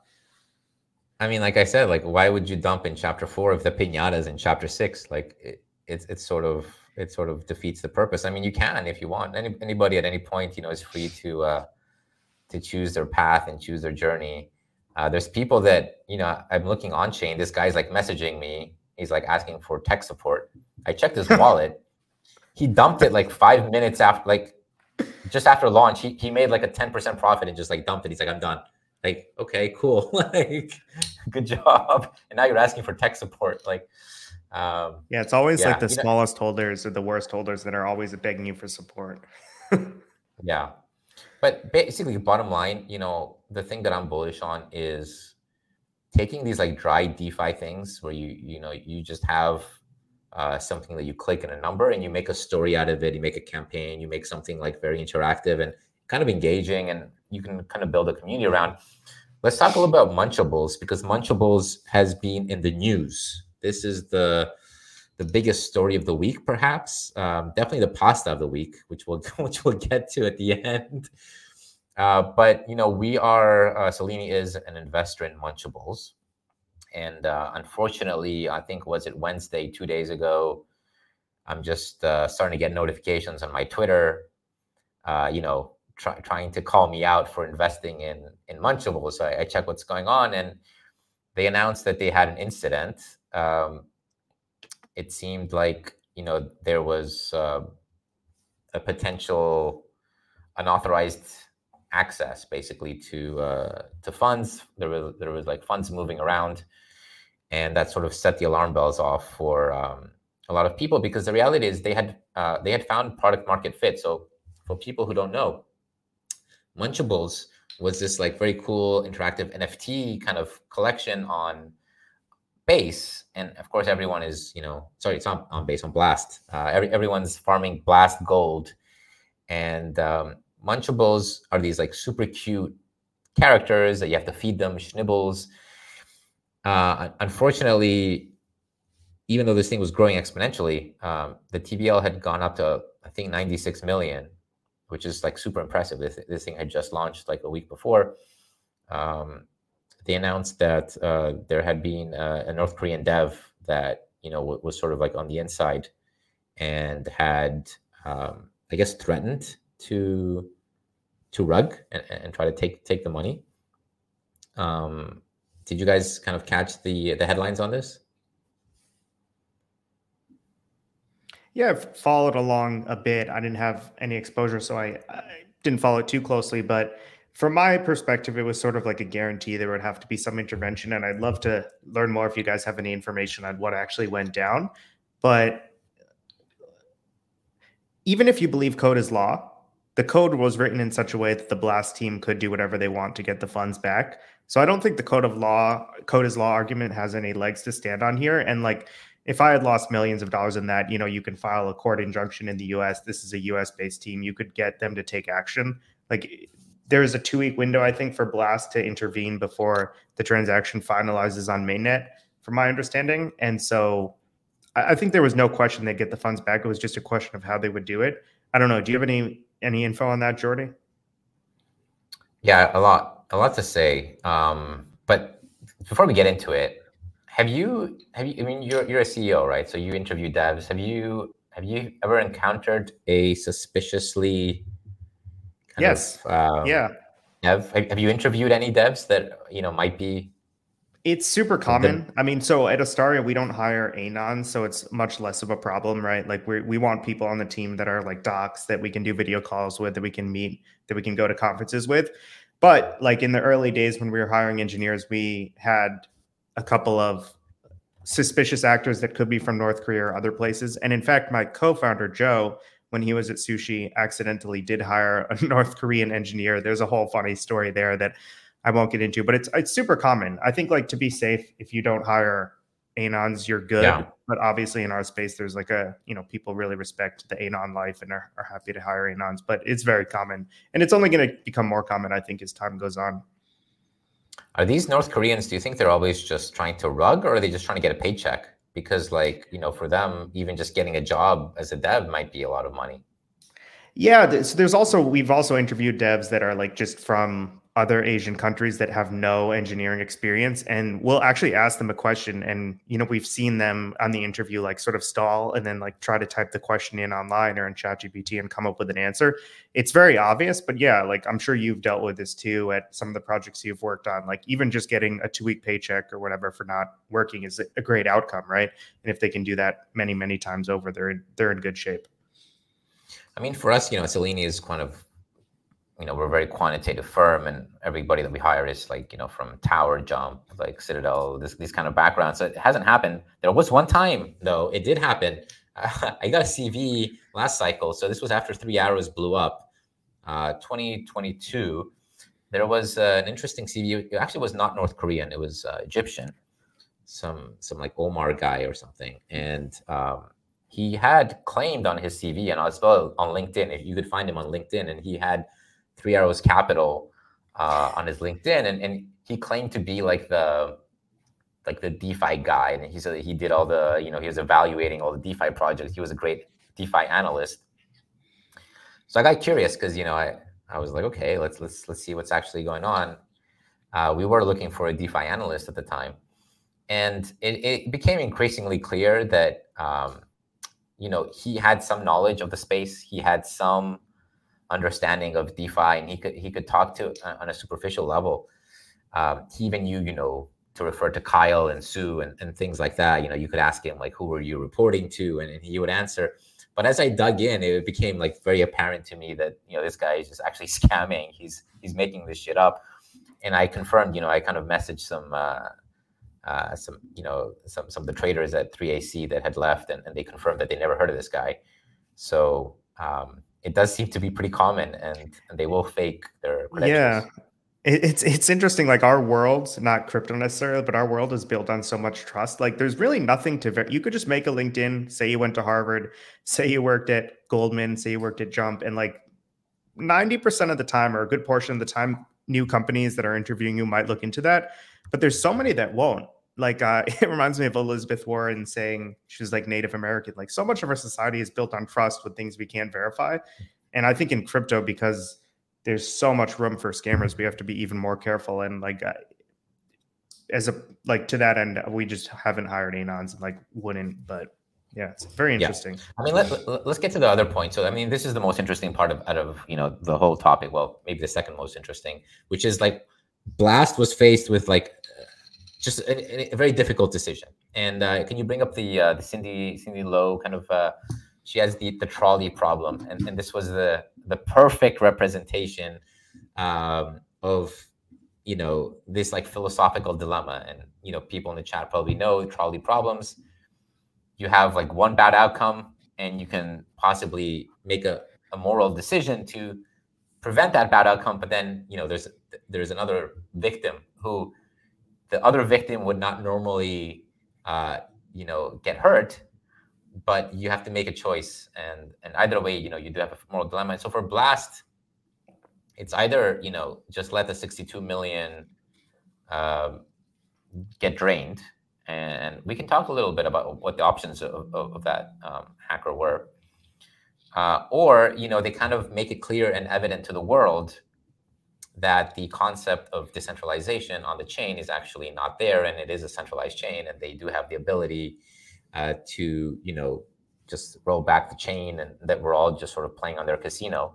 I mean, like I said, like why would you dump in chapter four if the piñata is in chapter six? Like it, it's it's sort of it sort of defeats the purpose. I mean, you can if you want. Any anybody at any point, you know, is free to uh, to choose their path and choose their journey. Uh, there's people that, you know, I'm looking on chain. This guy's like messaging me. He's like asking for tech support. I checked his wallet. He dumped it like five minutes after, like just after launch. He he made like a ten percent profit and just like dumped it. He's like, I'm done. Like, okay, cool. Like, good job. And now you're asking for tech support. Like, um, yeah, it's always yeah, like the you know, smallest holders or the worst holders that are always begging you for support. Yeah. But basically, bottom line, you know, the thing that I'm bullish on is taking these like dry DeFi things where you, you know, you just have uh, something that you click in a number and you make a story out of it. You make a campaign, you make something like very interactive and kind of engaging, and you can kind of build a community around. Let's talk a little about Munchables, because Munchables has been in the news. This is the the biggest story of the week, perhaps. Um, definitely the pasta of the week, which we'll which we'll get to at the end. Uh, but you know, we are uh, Selene is an investor in Munchables, and uh, unfortunately, I think was it Wednesday, two days ago, I'm just uh, starting to get notifications on my Twitter. Uh, you know. Try, trying to call me out for investing in in Munchables. So I, I check what's going on, and they announced that they had an incident. Um, it seemed like, you know, there was uh, a potential unauthorized access, basically, to uh, to funds. There was there was like funds moving around, and that sort of set the alarm bells off for um, a lot of people, because the reality is they had uh, they had found product market fit. So for people who don't know, Munchables was this like very cool interactive N F T kind of collection on Base, and of course everyone is, you know, sorry, it's not on Base, on Blast. Uh, every, everyone's farming Blast Gold, and um, Munchables are these like super cute characters that you have to feed them schnibbles. Uh, unfortunately, even though this thing was growing exponentially, um, the T V L had gone up to I think ninety-six million. Which is like super impressive. This, this thing had just launched like a week before. Um, they announced that uh, there had been a, a North Korean dev that, you know, w- was sort of like on the inside and had, um, I guess, threatened to to rug and, and try to take take the money. Um, did you guys kind of catch the the headlines on this? Yeah, I've followed along a bit. I didn't have any exposure, so I, I didn't follow it too closely. But from my perspective, it was sort of like a guarantee there would have to be some intervention. And I'd love to learn more if you guys have any information on what actually went down. But even if you believe code is law, the code was written in such a way that the Blast team could do whatever they want to get the funds back. So I don't think the code of law, code is law argument has any legs to stand on here. And like, if I had lost millions of dollars in that, you know, you can file a court injunction in the U S. This is a U S based team. You could get them to take action. Like there is a two week window, I think, for Blast to intervene before the transaction finalizes on mainnet, from my understanding. And so I think there was no question they'd get the funds back. It was just a question of how they would do it. I don't know. Do you have any any info on that, Jordy? Yeah, a lot, a lot to say. Um, but before we get into it, have you have you? I mean, you're you're a C E O, right? So you interview devs. Have you have you ever encountered a suspiciously kind yes. of um, yeah. Dev? Have you interviewed any devs that you know might be? It's super common. I mean, so at Astaria, we don't hire anons, so it's much less of a problem, right? Like we we want people on the team that are like docs that we can do video calls with, that we can meet, that we can go to conferences with. But like in the early days when we were hiring engineers, we had a couple of suspicious actors that could be from North Korea or other places. And in fact, my co-founder, Joe, when he was at Sushi, accidentally did hire a North Korean engineer. There's a whole funny story there that I won't get into, but it's it's super common. I think like to be safe, if you don't hire anons, you're good. Yeah. But obviously in our space, there's like a, you know, people really respect the anon life and are, are happy to hire anons, but it's very common. And it's only going to become more common, I think, as time goes on. Are these North Koreans, do you think they're always just trying to rug, or are they just trying to get a paycheck? Because like, you know, for them, even just getting a job as a dev might be a lot of money. Yeah. So there's also, we've also interviewed devs that are like just from other Asian countries that have no engineering experience, and we'll actually ask them a question, and you know, we've seen them on the interview like sort of stall and then like try to type the question in online or in ChatGPT and come up with an answer. It's very obvious, but yeah, like I'm sure you've dealt with this too at some of the projects you've worked on. Like even just getting a two-week paycheck or whatever for not working is a great outcome, right? And if they can do that many, many times over, they're in, they're in good shape. I mean, for us, you know, Selene is kind of, you know, we're a very quantitative firm, and everybody that we hire is like, you know, from Tower Jump, like Citadel, this, these kind of backgrounds. So it hasn't happened. There was one time, though, it did happen. Uh, I got a C V last cycle. So this was after Three Arrows blew up, uh, twenty twenty-two. There was uh, an interesting C V. It actually was not North Korean. It was uh, Egyptian, some some like Omar guy or something. And um, he had claimed on his C V, and as well on LinkedIn, if you could find him on LinkedIn, and he had Three Arrows Capital uh, on his LinkedIn, and, and he claimed to be like the like the DeFi guy, and he said he did all the, you know, he was evaluating all the DeFi projects. He was a great DeFi analyst. So I got curious because, you know, I, I was like, okay, let's let's let's see what's actually going on. Uh, we were looking for a DeFi analyst at the time, and it, it became increasingly clear that um, you know, he had some knowledge of the space. He had some understanding of DeFi, and he could he could talk to uh, on a superficial level. Um, he even knew, you know, to refer to Kyle and Sue and, and things like that. You know, you could ask him like, who were you reporting to? And, and he would answer. But as I dug in, it became like very apparent to me that, you know, this guy is just actually scamming. He's he's making this shit up. And I confirmed, you know, I kind of messaged some uh, uh, some, you know, some some of the traders at three A C that had left, and, and they confirmed that they never heard of this guy. So um, it does seem to be pretty common, and, and they will fake their credentials. Yeah. It's it's interesting, like our world, not crypto necessarily, but our world is built on so much trust. Like there's really nothing to, ver- you could just make a LinkedIn, say you went to Harvard, say you worked at Goldman, say you worked at Jump, and like ninety percent of the time, or a good portion of the time, new companies that are interviewing you might look into that. But there's so many that won't. Like uh, it reminds me of Elizabeth Warren saying she's like Native American. Like so much of our society is built on trust with things we can't verify. And I think in crypto, because there's so much room for scammers, we have to be even more careful. And like, uh, as a, like to that end, we just haven't hired anons and like wouldn't, but yeah, it's very interesting. Yeah. I mean, let, let, let's get to the other point. So, I mean, this is the most interesting part of, out of, you know, the whole topic. Well, maybe the second most interesting, which is like Blast was faced with like just a, a very difficult decision. And uh, can you bring up the, uh, the Cindy, Cindy Lowe kind of, uh, she has the, the trolley problem. And, and this was the, the perfect representation um, of, you know, this like philosophical dilemma. And, you know, people in the chat probably know trolley problems. You have like one bad outcome, and you can possibly make a, a moral decision to prevent that bad outcome. But then, you know, there's, there's another victim who the other victim would not normally uh, you know, get hurt, but you have to make a choice. And and either way, you know, you do have a moral dilemma. And so for Blast, it's either, you know, just let the sixty-two million uh, get drained. And we can talk a little bit about what the options of, of, of that um, hacker were. Uh, or, you know, they kind of make it clear and evident to the world that the concept of decentralization on the chain is actually not there, and it is a centralized chain, and they do have the ability uh, to, you know, just roll back the chain, and that we're all just sort of playing on their casino.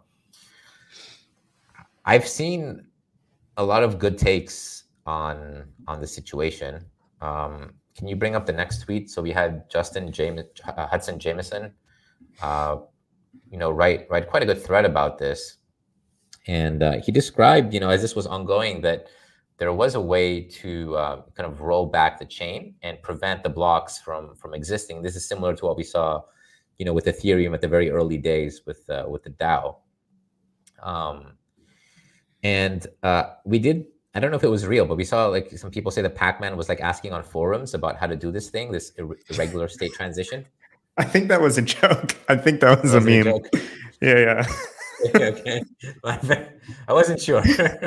I've seen a lot of good takes on on the situation. Um, can you bring up the next tweet? So we had Justin James, uh, Hudson Jameson, uh, you know, write write quite a good thread about this, and uh, he described, you know, as this was ongoing, that there was a way to uh, kind of roll back the chain and prevent the blocks from from existing. This is similar to what we saw, you know, with Ethereum at the very early days with uh, with the DAO. Um, and uh, we did. I don't know if it was real, but we saw like some people say that Pac-Man was like asking on forums about how to do this thing, this ir- irregular state transition. I think that was a joke. I think that was, was a meme. A yeah, yeah. Okay, I wasn't sure,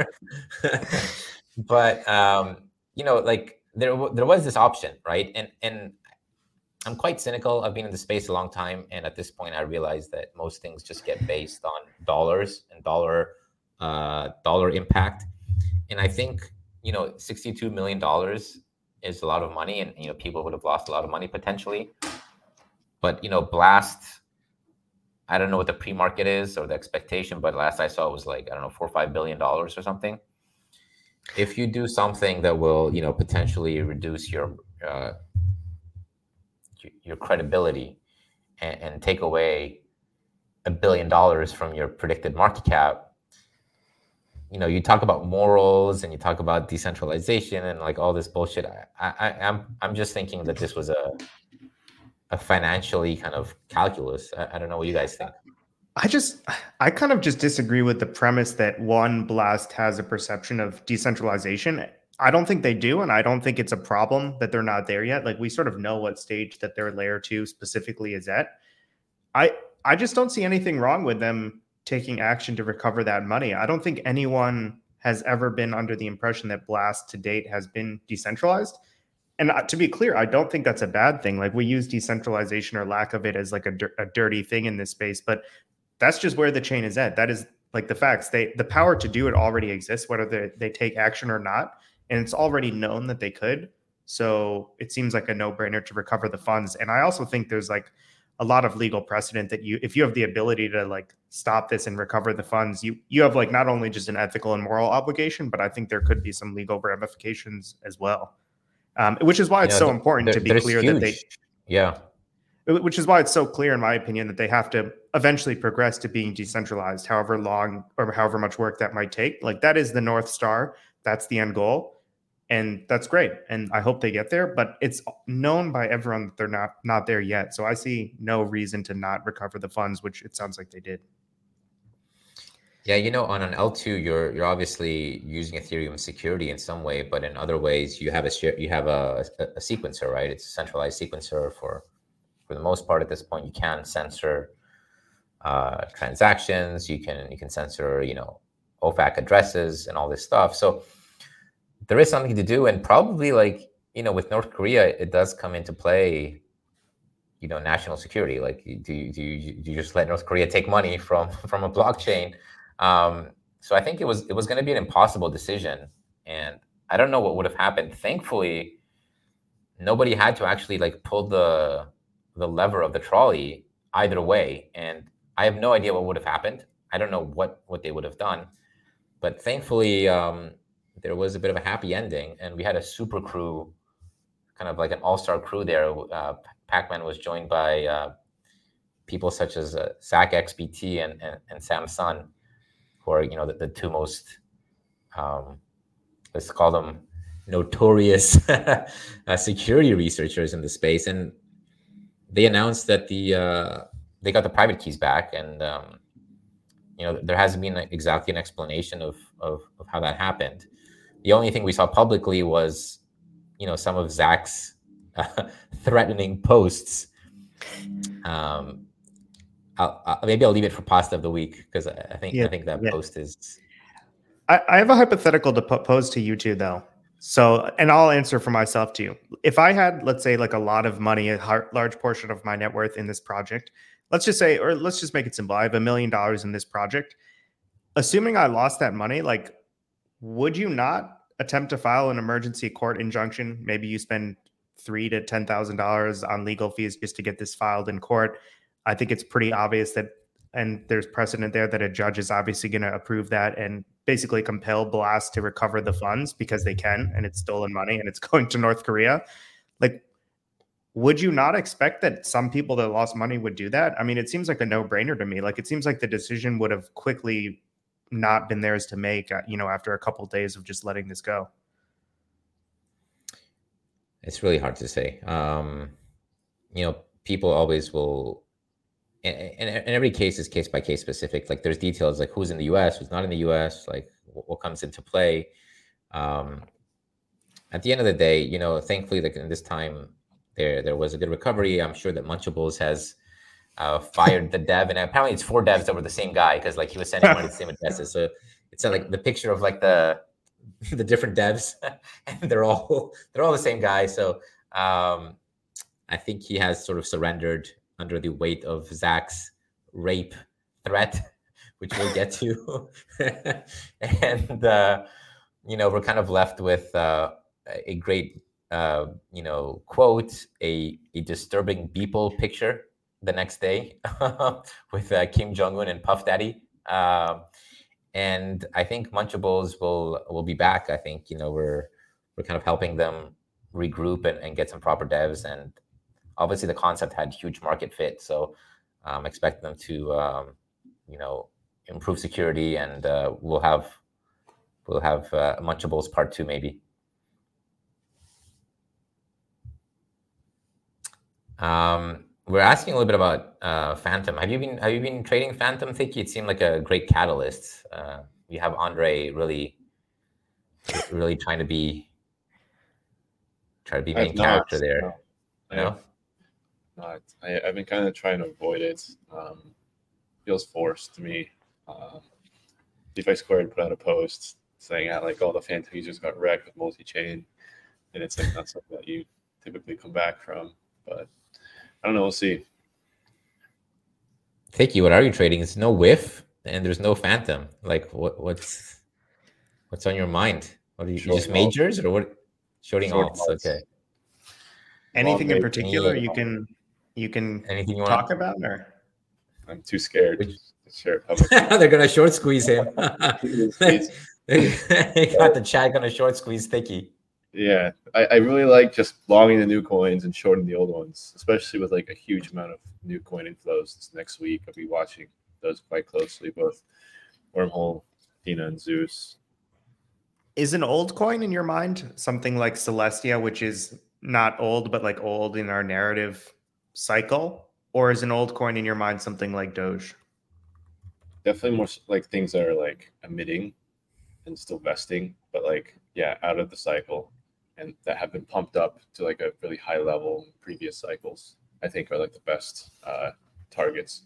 but um, you know, like there there was this option, right? And and I'm quite cynical. I've been in the space a long time, and at this point, I realize that most things just get based on dollars and dollar uh, dollar impact. And I think, you know, sixty-two million dollars is a lot of money, and, you know, people would have lost a lot of money potentially. But, you know, Blast, I don't know what the pre-market is or the expectation, but last I saw it was like, I don't know, four or five billion dollars or something. If you do something that will, you know, potentially reduce your uh, your credibility and, and take away a billion dollars from your predicted market cap, you know, you talk about morals and you talk about decentralization and like all this bullshit. I, I, I'm, I'm just thinking that this was a, a financially kind of calculus. I, I don't know what you guys think. I just, I kind of just disagree with the premise that one, Blast has a perception of decentralization. I don't think they do, and I don't think it's a problem that they're not there yet. Like, we sort of know what stage that their layer two specifically is at. I, I just don't see anything wrong with them taking action to recover that money. I don't think anyone has ever been under the impression that Blast to date has been decentralized. And to be clear, I don't think that's a bad thing. Like, we use decentralization or lack of it as like a, a dirty thing in this space, but that's just where the chain is at. That is like the facts. They, the power to do it already exists, whether they, they take action or not. And it's already known that they could. So it seems like a no-brainer to recover the funds. And I also think there's like a lot of legal precedent that you, if you have the ability to like stop this and recover the funds, you you have like not only just an ethical and moral obligation, but I think there could be some legal ramifications as well. Um, which is why it's you know, so important there, to be clear huge. that they, yeah, which is why it's so clear, in my opinion, that they have to eventually progress to being decentralized, however long or however much work that might take. Like, that is the North Star. That's the end goal. And that's great. And I hope they get there, but it's known by everyone that they're not, not there yet. So I see no reason to not recover the funds, which it sounds like they did. Yeah, you know, on an L two, you're you're obviously using Ethereum security in some way, but in other ways, you have a you have a, a, a sequencer, right? It's a centralized sequencer for for the most part at this point. You can censor uh, transactions. You can you can censor, you know, O F A C addresses and all this stuff. So there is something to do, and probably, like, you know, with North Korea, it does come into play, you know, national security. Like, do you, do you, do you just let North Korea take money from from a blockchain? Um, so I think it was it was going to be an impossible decision, and I don't know what would have happened. Thankfully, nobody had to actually like pull the the lever of the trolley either way, and I have no idea what would have happened. I don't know what what they would have done, but thankfully, um, there was a bit of a happy ending, and we had a super crew, kind of like an all-star crew there. Uh, Pac-Man was joined by uh, people such as uh, Zach X B T and, and, and Sam Sun, who are, you know, the, the two most, um, let's call them notorious uh, security researchers in the space. And they announced that the uh, they got the private keys back, and um, you know, there hasn't been exactly an explanation of, of of how that happened. The only thing we saw publicly was, you know, some of Zach's uh, threatening posts. Um, I'll, I'll, maybe I'll leave it for pasta of the week because I, I think Yeah, I think that yeah. post is. I, I have a hypothetical to po- pose to you two, though. So, and I'll answer for myself too. If I had, let's say, like a lot of money, a har- large portion of my net worth in this project, let's just say, or let's just make it simple. I have a million dollars in this project. Assuming I lost that money, like, would you not attempt to file an emergency court injunction? Maybe you spend three to ten thousand dollars on legal fees just to get this filed in court. I think it's pretty obvious that, and there's precedent there that a judge is obviously going to approve that and basically compel Blast to recover the funds because they can, and it's stolen money and it's going to North Korea. Like, would you not expect that some people that lost money would do that? I mean, it seems like a no-brainer to me. Like, it seems like the decision would have quickly not been theirs to make, you know, after a couple of days of just letting this go. It's really hard to say. Um, you know, people always will, and, and, and every case is case by case specific. Like there's details like who's in the U S, who's not in the U S, like what, what comes into play. Um, at the end of the day, you know, thankfully, like in this time, there there was a good recovery. I'm sure that Munchables has uh, fired the dev, and apparently it's four devs that were the same guy because like he was sending money to the same addresses. So it's uh, like the picture of like the the different devs, and they're all they're all the same guy. So um, I think he has sort of surrendered under the weight of Zach's rape threat, which we'll get to, and uh, you know we're kind of left with uh, a great uh, you know quote, a a disturbing Beeple picture the next day with uh, Kim Jong-un and Puff Daddy. Um, And I think Munchables will will be back. I think you know we're we're kind of helping them regroup and, and get some proper devs. And obviously the concept had huge market fit, so um, expect them to um, you know improve security, and uh, we'll have we'll have uh, Munchables part two maybe. Um, we're asking a little bit about uh, Phantom. Have you been Have you been trading Phantom, Thicky? It seemed like a great catalyst. Uh, you have Andre really, really trying to be, try to be main character not, there. No, I no? have not. I, I've been kind of trying to avoid it. Um, feels forced to me. Um, DeFi Squared put out a post saying that like all the Phantom users got wrecked with multi-chain, and it's like not something that you typically come back from, but. I don't know. We'll see. Thicky, what are you trading? It's no whiff, and there's no Phantom. Like, what? What's what's on your mind? What are you, you just majors or what? Shorting Short alts. Alts. Okay. Anything in particular you can you can anything you talk want? about, or I'm too scared Which... to share it publicly. They're gonna short squeeze him. They got the chat gonna short squeeze Thicky. Yeah, I, I really like just longing the new coins and shorting the old ones, especially with like a huge amount of new coin inflows this next week. I'll be watching those quite closely, both Wormhole, Tina, and Zeus. Is an old coin in your mind something like Celestia, which is not old, but like old in our narrative cycle? Or is an old coin in your mind something like Doge? Definitely more like things that are like emitting and still vesting, but like, yeah, out of the cycle. And that have been pumped up to like a really high level in previous cycles, I think are like the best uh, targets.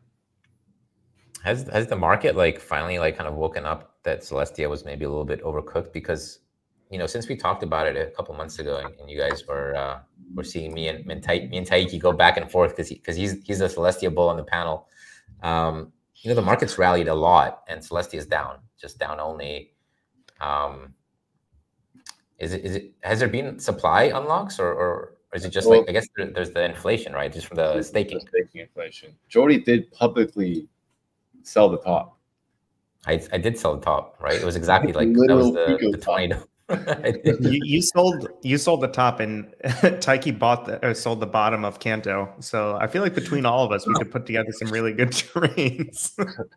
Has has the market like finally like kind of woken up that Celestia was maybe a little bit overcooked? Because you know since we talked about it a couple months ago, and, and you guys were uh, were seeing me and me and, Ta- me and Taiki go back and forth because because he, he's he's a Celestia bull on the panel. Um, you know the market's rallied a lot, and Celestia is down, just down only. Um, Is it, is it, has there been supply unlocks or, or is it just well, like, I guess there, there's the inflation, right? Just from the staking. The staking inflation. Jordy did publicly sell the top. I, I did sell the top, right? It was exactly like, that was the, the twenty. you, you sold, you sold the top and Taiki bought the, or sold the bottom of Kanto. So I feel like between all of us, we could put together some really good trades.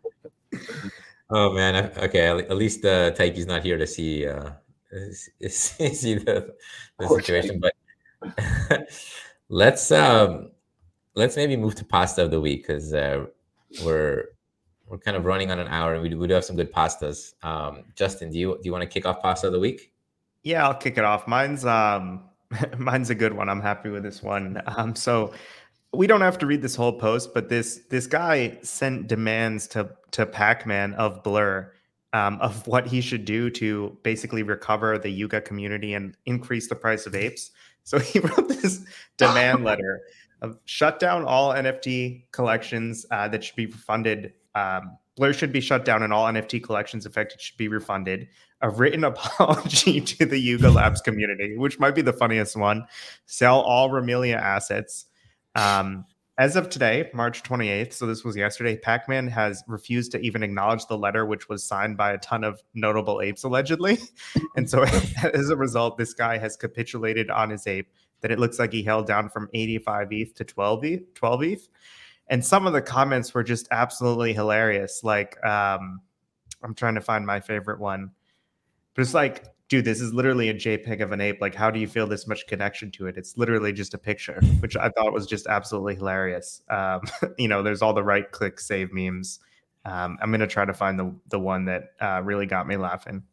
Oh man. Okay. At least uh, Taiki's not here to see, uh, see the, the situation, but let's um let's maybe move to pasta of the week because uh, we're we're kind of running on an hour and we do, we do have some good pastas. Um, Justin, do you do you want to kick off pasta of the week? Yeah, I'll kick it off. Mine's um Mine's a good one. I'm happy with this one. Um, so we don't have to read this whole post, but this this guy sent demands to to Pac-Man of Blur um, of what he should do to basically recover the Yuga community and increase the price of apes. So he wrote this demand letter of shut down all N F T collections uh, that should be refunded. Um, Blur should be shut down and all N F T collections affected should be refunded. A written apology to the Yuga Labs community, which might be the funniest one. Sell all Remilia assets. Um, as of today, March twenty-eighth, so this was yesterday, Pac-Man has refused to even acknowledge the letter, which was signed by a ton of notable apes, allegedly. And so as a result, this guy has capitulated on his ape that it looks like he held down from eighty-five E T H to twelve E T H, twelve E T H. And some of the comments were just absolutely hilarious. Like, um, I'm trying to find my favorite one. But it's like, dude, this is literally a JPEG of an ape. Like, how do you feel this much connection to it? It's literally just a picture, which I thought was just absolutely hilarious. Um, you know, there's all the right click save memes. Um, I'm going to try to find the the one that uh, really got me laughing.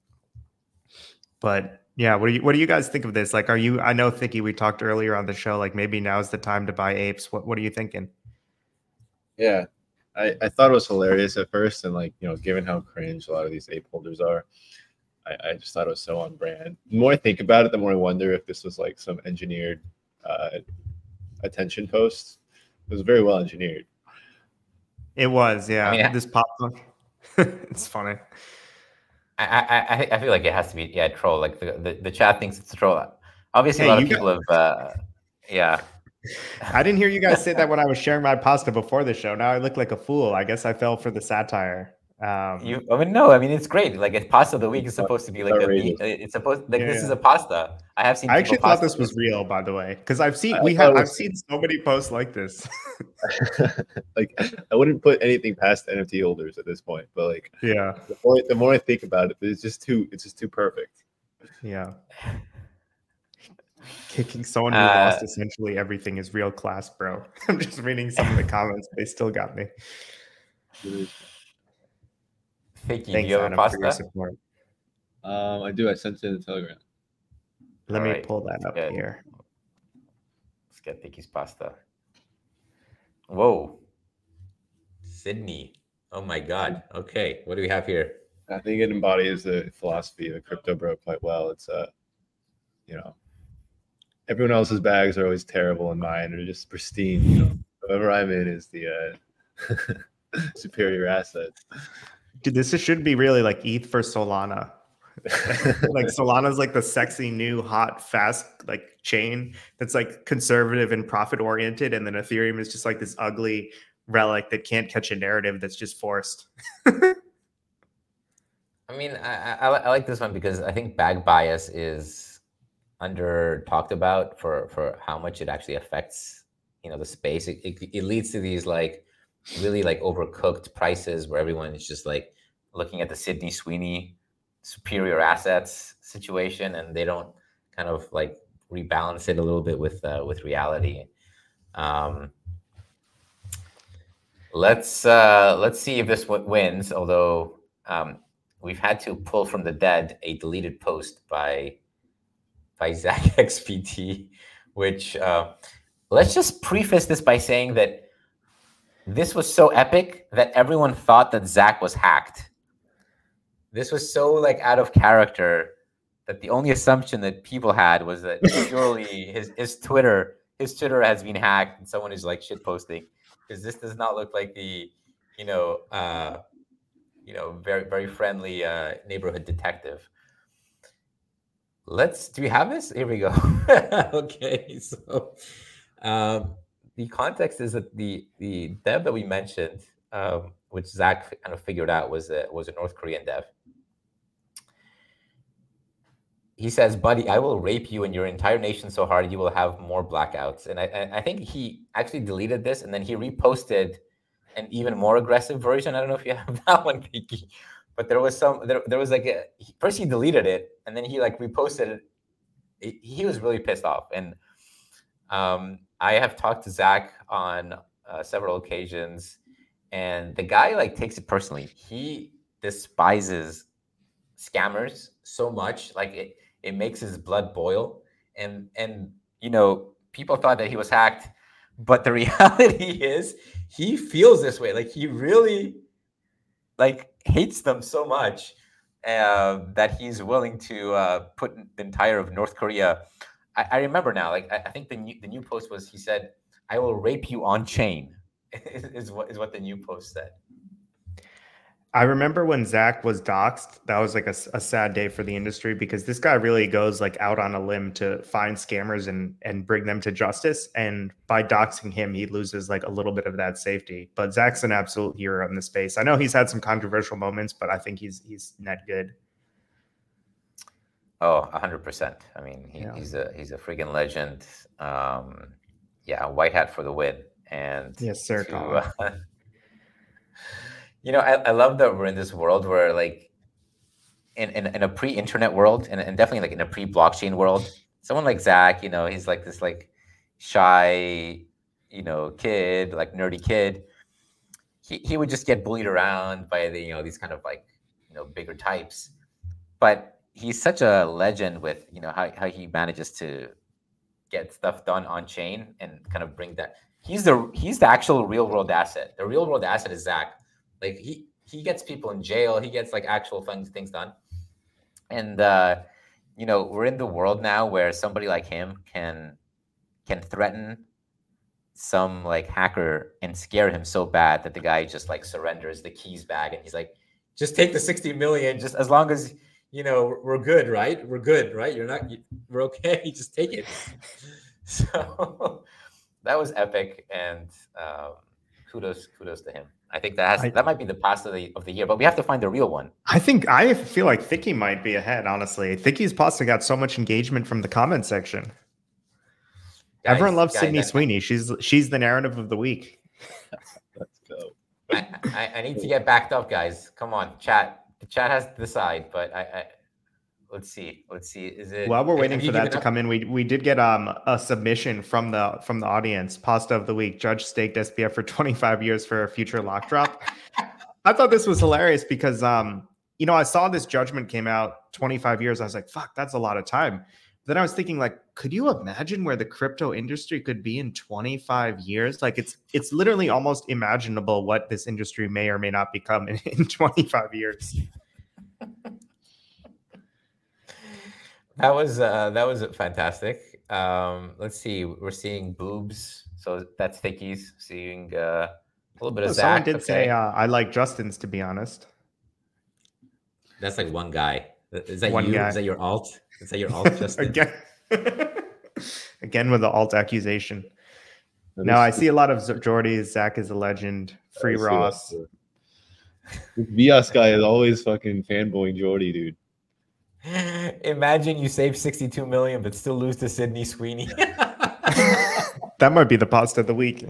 But yeah, what do you what do you guys think of this? Like, are you? I know, Thicky, we talked earlier on the show. Like, maybe now's the time to buy apes. What What are you thinking? Yeah, I, I thought it was hilarious at first, and like you know, given how cringe a lot of these ape holders are, I, I just thought it was so on brand. The more I think about it, the more I wonder if this was like some engineered uh, attention post. It was very well engineered. It was, yeah. I mean, this pops up. It's funny. I, I I feel like it has to be yeah troll. Like the, the, the chat thinks it's a troll. Obviously, Hey, a lot you of people got- have uh, yeah. I didn't hear you guys say that when I was sharing my pasta before the show. Now I look like a fool. I guess I fell for the satire. Um, You, I mean, no, I mean it's great. Like, it's pasta of the week is supposed to be like a meat. It's supposed like Yeah, this yeah. is a pasta. I have seen. I people actually thought pasta this was real, by the way, because I've seen I we thought have it I've was- seen so many posts like this. Like I wouldn't put anything past N F T holders at this point, but like Yeah, the more, the more I think about it, it's just too it's just too perfect. yeah. Kicking someone who Uh, lost essentially everything is real class, bro. I'm just reading some of the comments. They still got me. Thicky, do Thanks, you have Adam, a for your pasta? support. Um, I do. I sent it in the Telegram. Let All me right, pull that up good. here. Let's get Thicky's pasta. Whoa, Sydney. Oh my God. Okay, what do we have here? I think it embodies the philosophy of the crypto bro quite well. It's uh, you know, everyone else's bags are always terrible, and mine are just pristine. You know, whoever I'm in is the uh, superior asset. Dude, this is- should be really like E T H for Solana. Like Solana's like the sexy new hot fast like chain that's like conservative and profit oriented, and then Ethereum is just like this ugly relic that can't catch a narrative that's just forced. I mean, I, I, I like this one because I think bag bias is under talked about for for how much it actually affects, you know, the space. It, it, it leads to these like really like overcooked prices where everyone is just like looking at the Sydney Sweeney superior assets situation, and they don't kind of like rebalance it a little bit with uh, with reality. Um, let's uh, let's see if this w- wins. Although um, we've had to pull from the dead a deleted post by by Zach X P T, which uh, let's just preface this by saying that this was so epic that everyone thought that Zach was hacked. This was so like out of character that the only assumption that people had was that surely his, his Twitter his Twitter has been hacked and someone is like shit posting, because this does not look like the you know uh, you know very very friendly uh, neighborhood detective. Let's do we have this? Here we go. Okay, so um, the context is that the the dev that we mentioned, um, which Zach kind of figured out was a was a North Korean dev. He says, "Buddy, I will rape you and your entire nation so hard you will have more blackouts." And I, I think he actually deleted this, and then he reposted an even more aggressive version. I don't know if you have that one, Pinky, but there was some. There, there was like a first he deleted it, and then he like reposted it. He was really pissed off, and um, I have talked to Zach on uh, several occasions, and the guy like takes it personally. He despises scammers so much, like it. It makes his blood boil, and and you know, people thought that he was hacked, but the reality is he feels this way. Like he really like hates them so much uh, that he's willing to uh, put the entire of North Korea. I, I remember now. Like I, I think the new the new post was he said, "I will rape you on chain." is, is what is what the new post said. I remember when Zach was doxxed, that was like a, a sad day for the industry because this guy really goes like out on a limb to find scammers and and bring them to justice. And by doxing him, he loses like a little bit of that safety. But Zach's an absolute hero in the space. I know he's had some controversial moments, but I think he's he's net good. Oh, a hundred percent. I mean, he, Yeah. he's a he's a friggin' legend. Um, yeah, white hat for the win. And Yes, sir. to, Colin. uh, you know, I, I love that we're in this world where like in, in, in a pre-internet world and, and definitely like in a pre-blockchain world, someone like Zach, you know, he's like this like shy, you know, kid, like nerdy kid. He he would just get bullied around by the, you know, these kind of like, you know, bigger types. But he's such a legend with, you know, how, how he manages to get stuff done on chain and kind of bring that. He's the he's the actual real world asset. The real world asset is Zach. Like he he gets people in jail. He gets like actual things things done. And uh, you know, we're in the world now where somebody like him can can threaten some like hacker and scare him so bad that the guy just like surrenders the keys back and he's like, just take the sixty million, just as long as you know we're good, right? We're good, right? You're not, we're okay. Just take it. So that was epic, and um, kudos, kudos to him. I think that has I, that might be the pass of the of the year, but we have to find the real one. I think I feel like Thicky might be ahead. Honestly, Thicky's pasta got so much engagement from the comment section. Guys, Everyone loves guys, Sydney I, Sweeney. She's she's the narrative of the week. Let's go. I, I, I need to get backed up, guys. Come on, chat. The chat has to decide, but I, I let's see. Let's see. Is it while we're waiting for that to up? come in? We we did get um a submission from the from the audience. Pasta of the week. Judge staked S B F for twenty-five years for a future lock drop. I thought this was hilarious because um you know I saw this judgment came out twenty-five years. I was like, fuck, that's a lot of time. Then I was thinking, like, could you imagine where the crypto industry could be in twenty-five years? Like, it's it's literally almost imaginable what this industry may or may not become in, in twenty-five years. That was uh, that was fantastic. Um, let's see, we're seeing boobs, so that's Thickies. Seeing uh, a little bit of Someone Zach. did okay. say uh, I like Justin's, to be honest. That's like one guy. Is that one you? Guy. Is that your alt? Is that your alt, Justin? Again, again with the alt accusation. No, I see a lot of Jordy. Zach is a legend. Free Ross. V S guy is always fucking fanboying Jordy, dude. Imagine you save sixty-two million, but still lose to Sydney Sweeney. That might be the pasta of the week.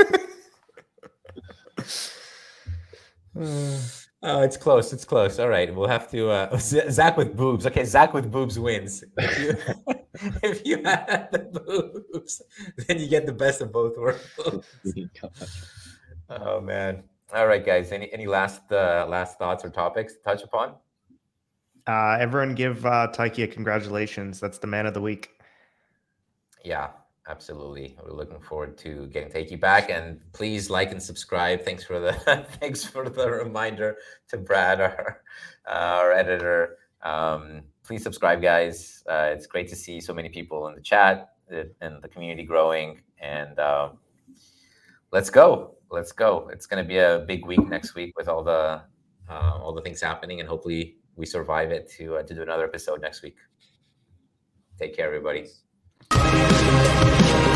Oh, it's close. It's close. All right. We'll have to. Uh, Zach with boobs. Okay. Zach with boobs wins. If you, if you had the boobs, then you get the best of both worlds. Oh, man. All right, guys. Any any last uh, last thoughts or topics to touch upon? Uh, everyone give uh, Taiki a congratulations. That's the man of the week. Yeah. Absolutely. We're looking forward to getting Taiki back, and please like and subscribe. Thanks for the thanks for the reminder to Brad, our uh, our editor. Um, please subscribe, guys. Uh, it's great to see so many people in the chat and the community growing. And um, let's go. Let's go. It's going to be a big week next week with all the uh, all the things happening, and hopefully we survive it to uh, to do another episode next week. Take care, everybody.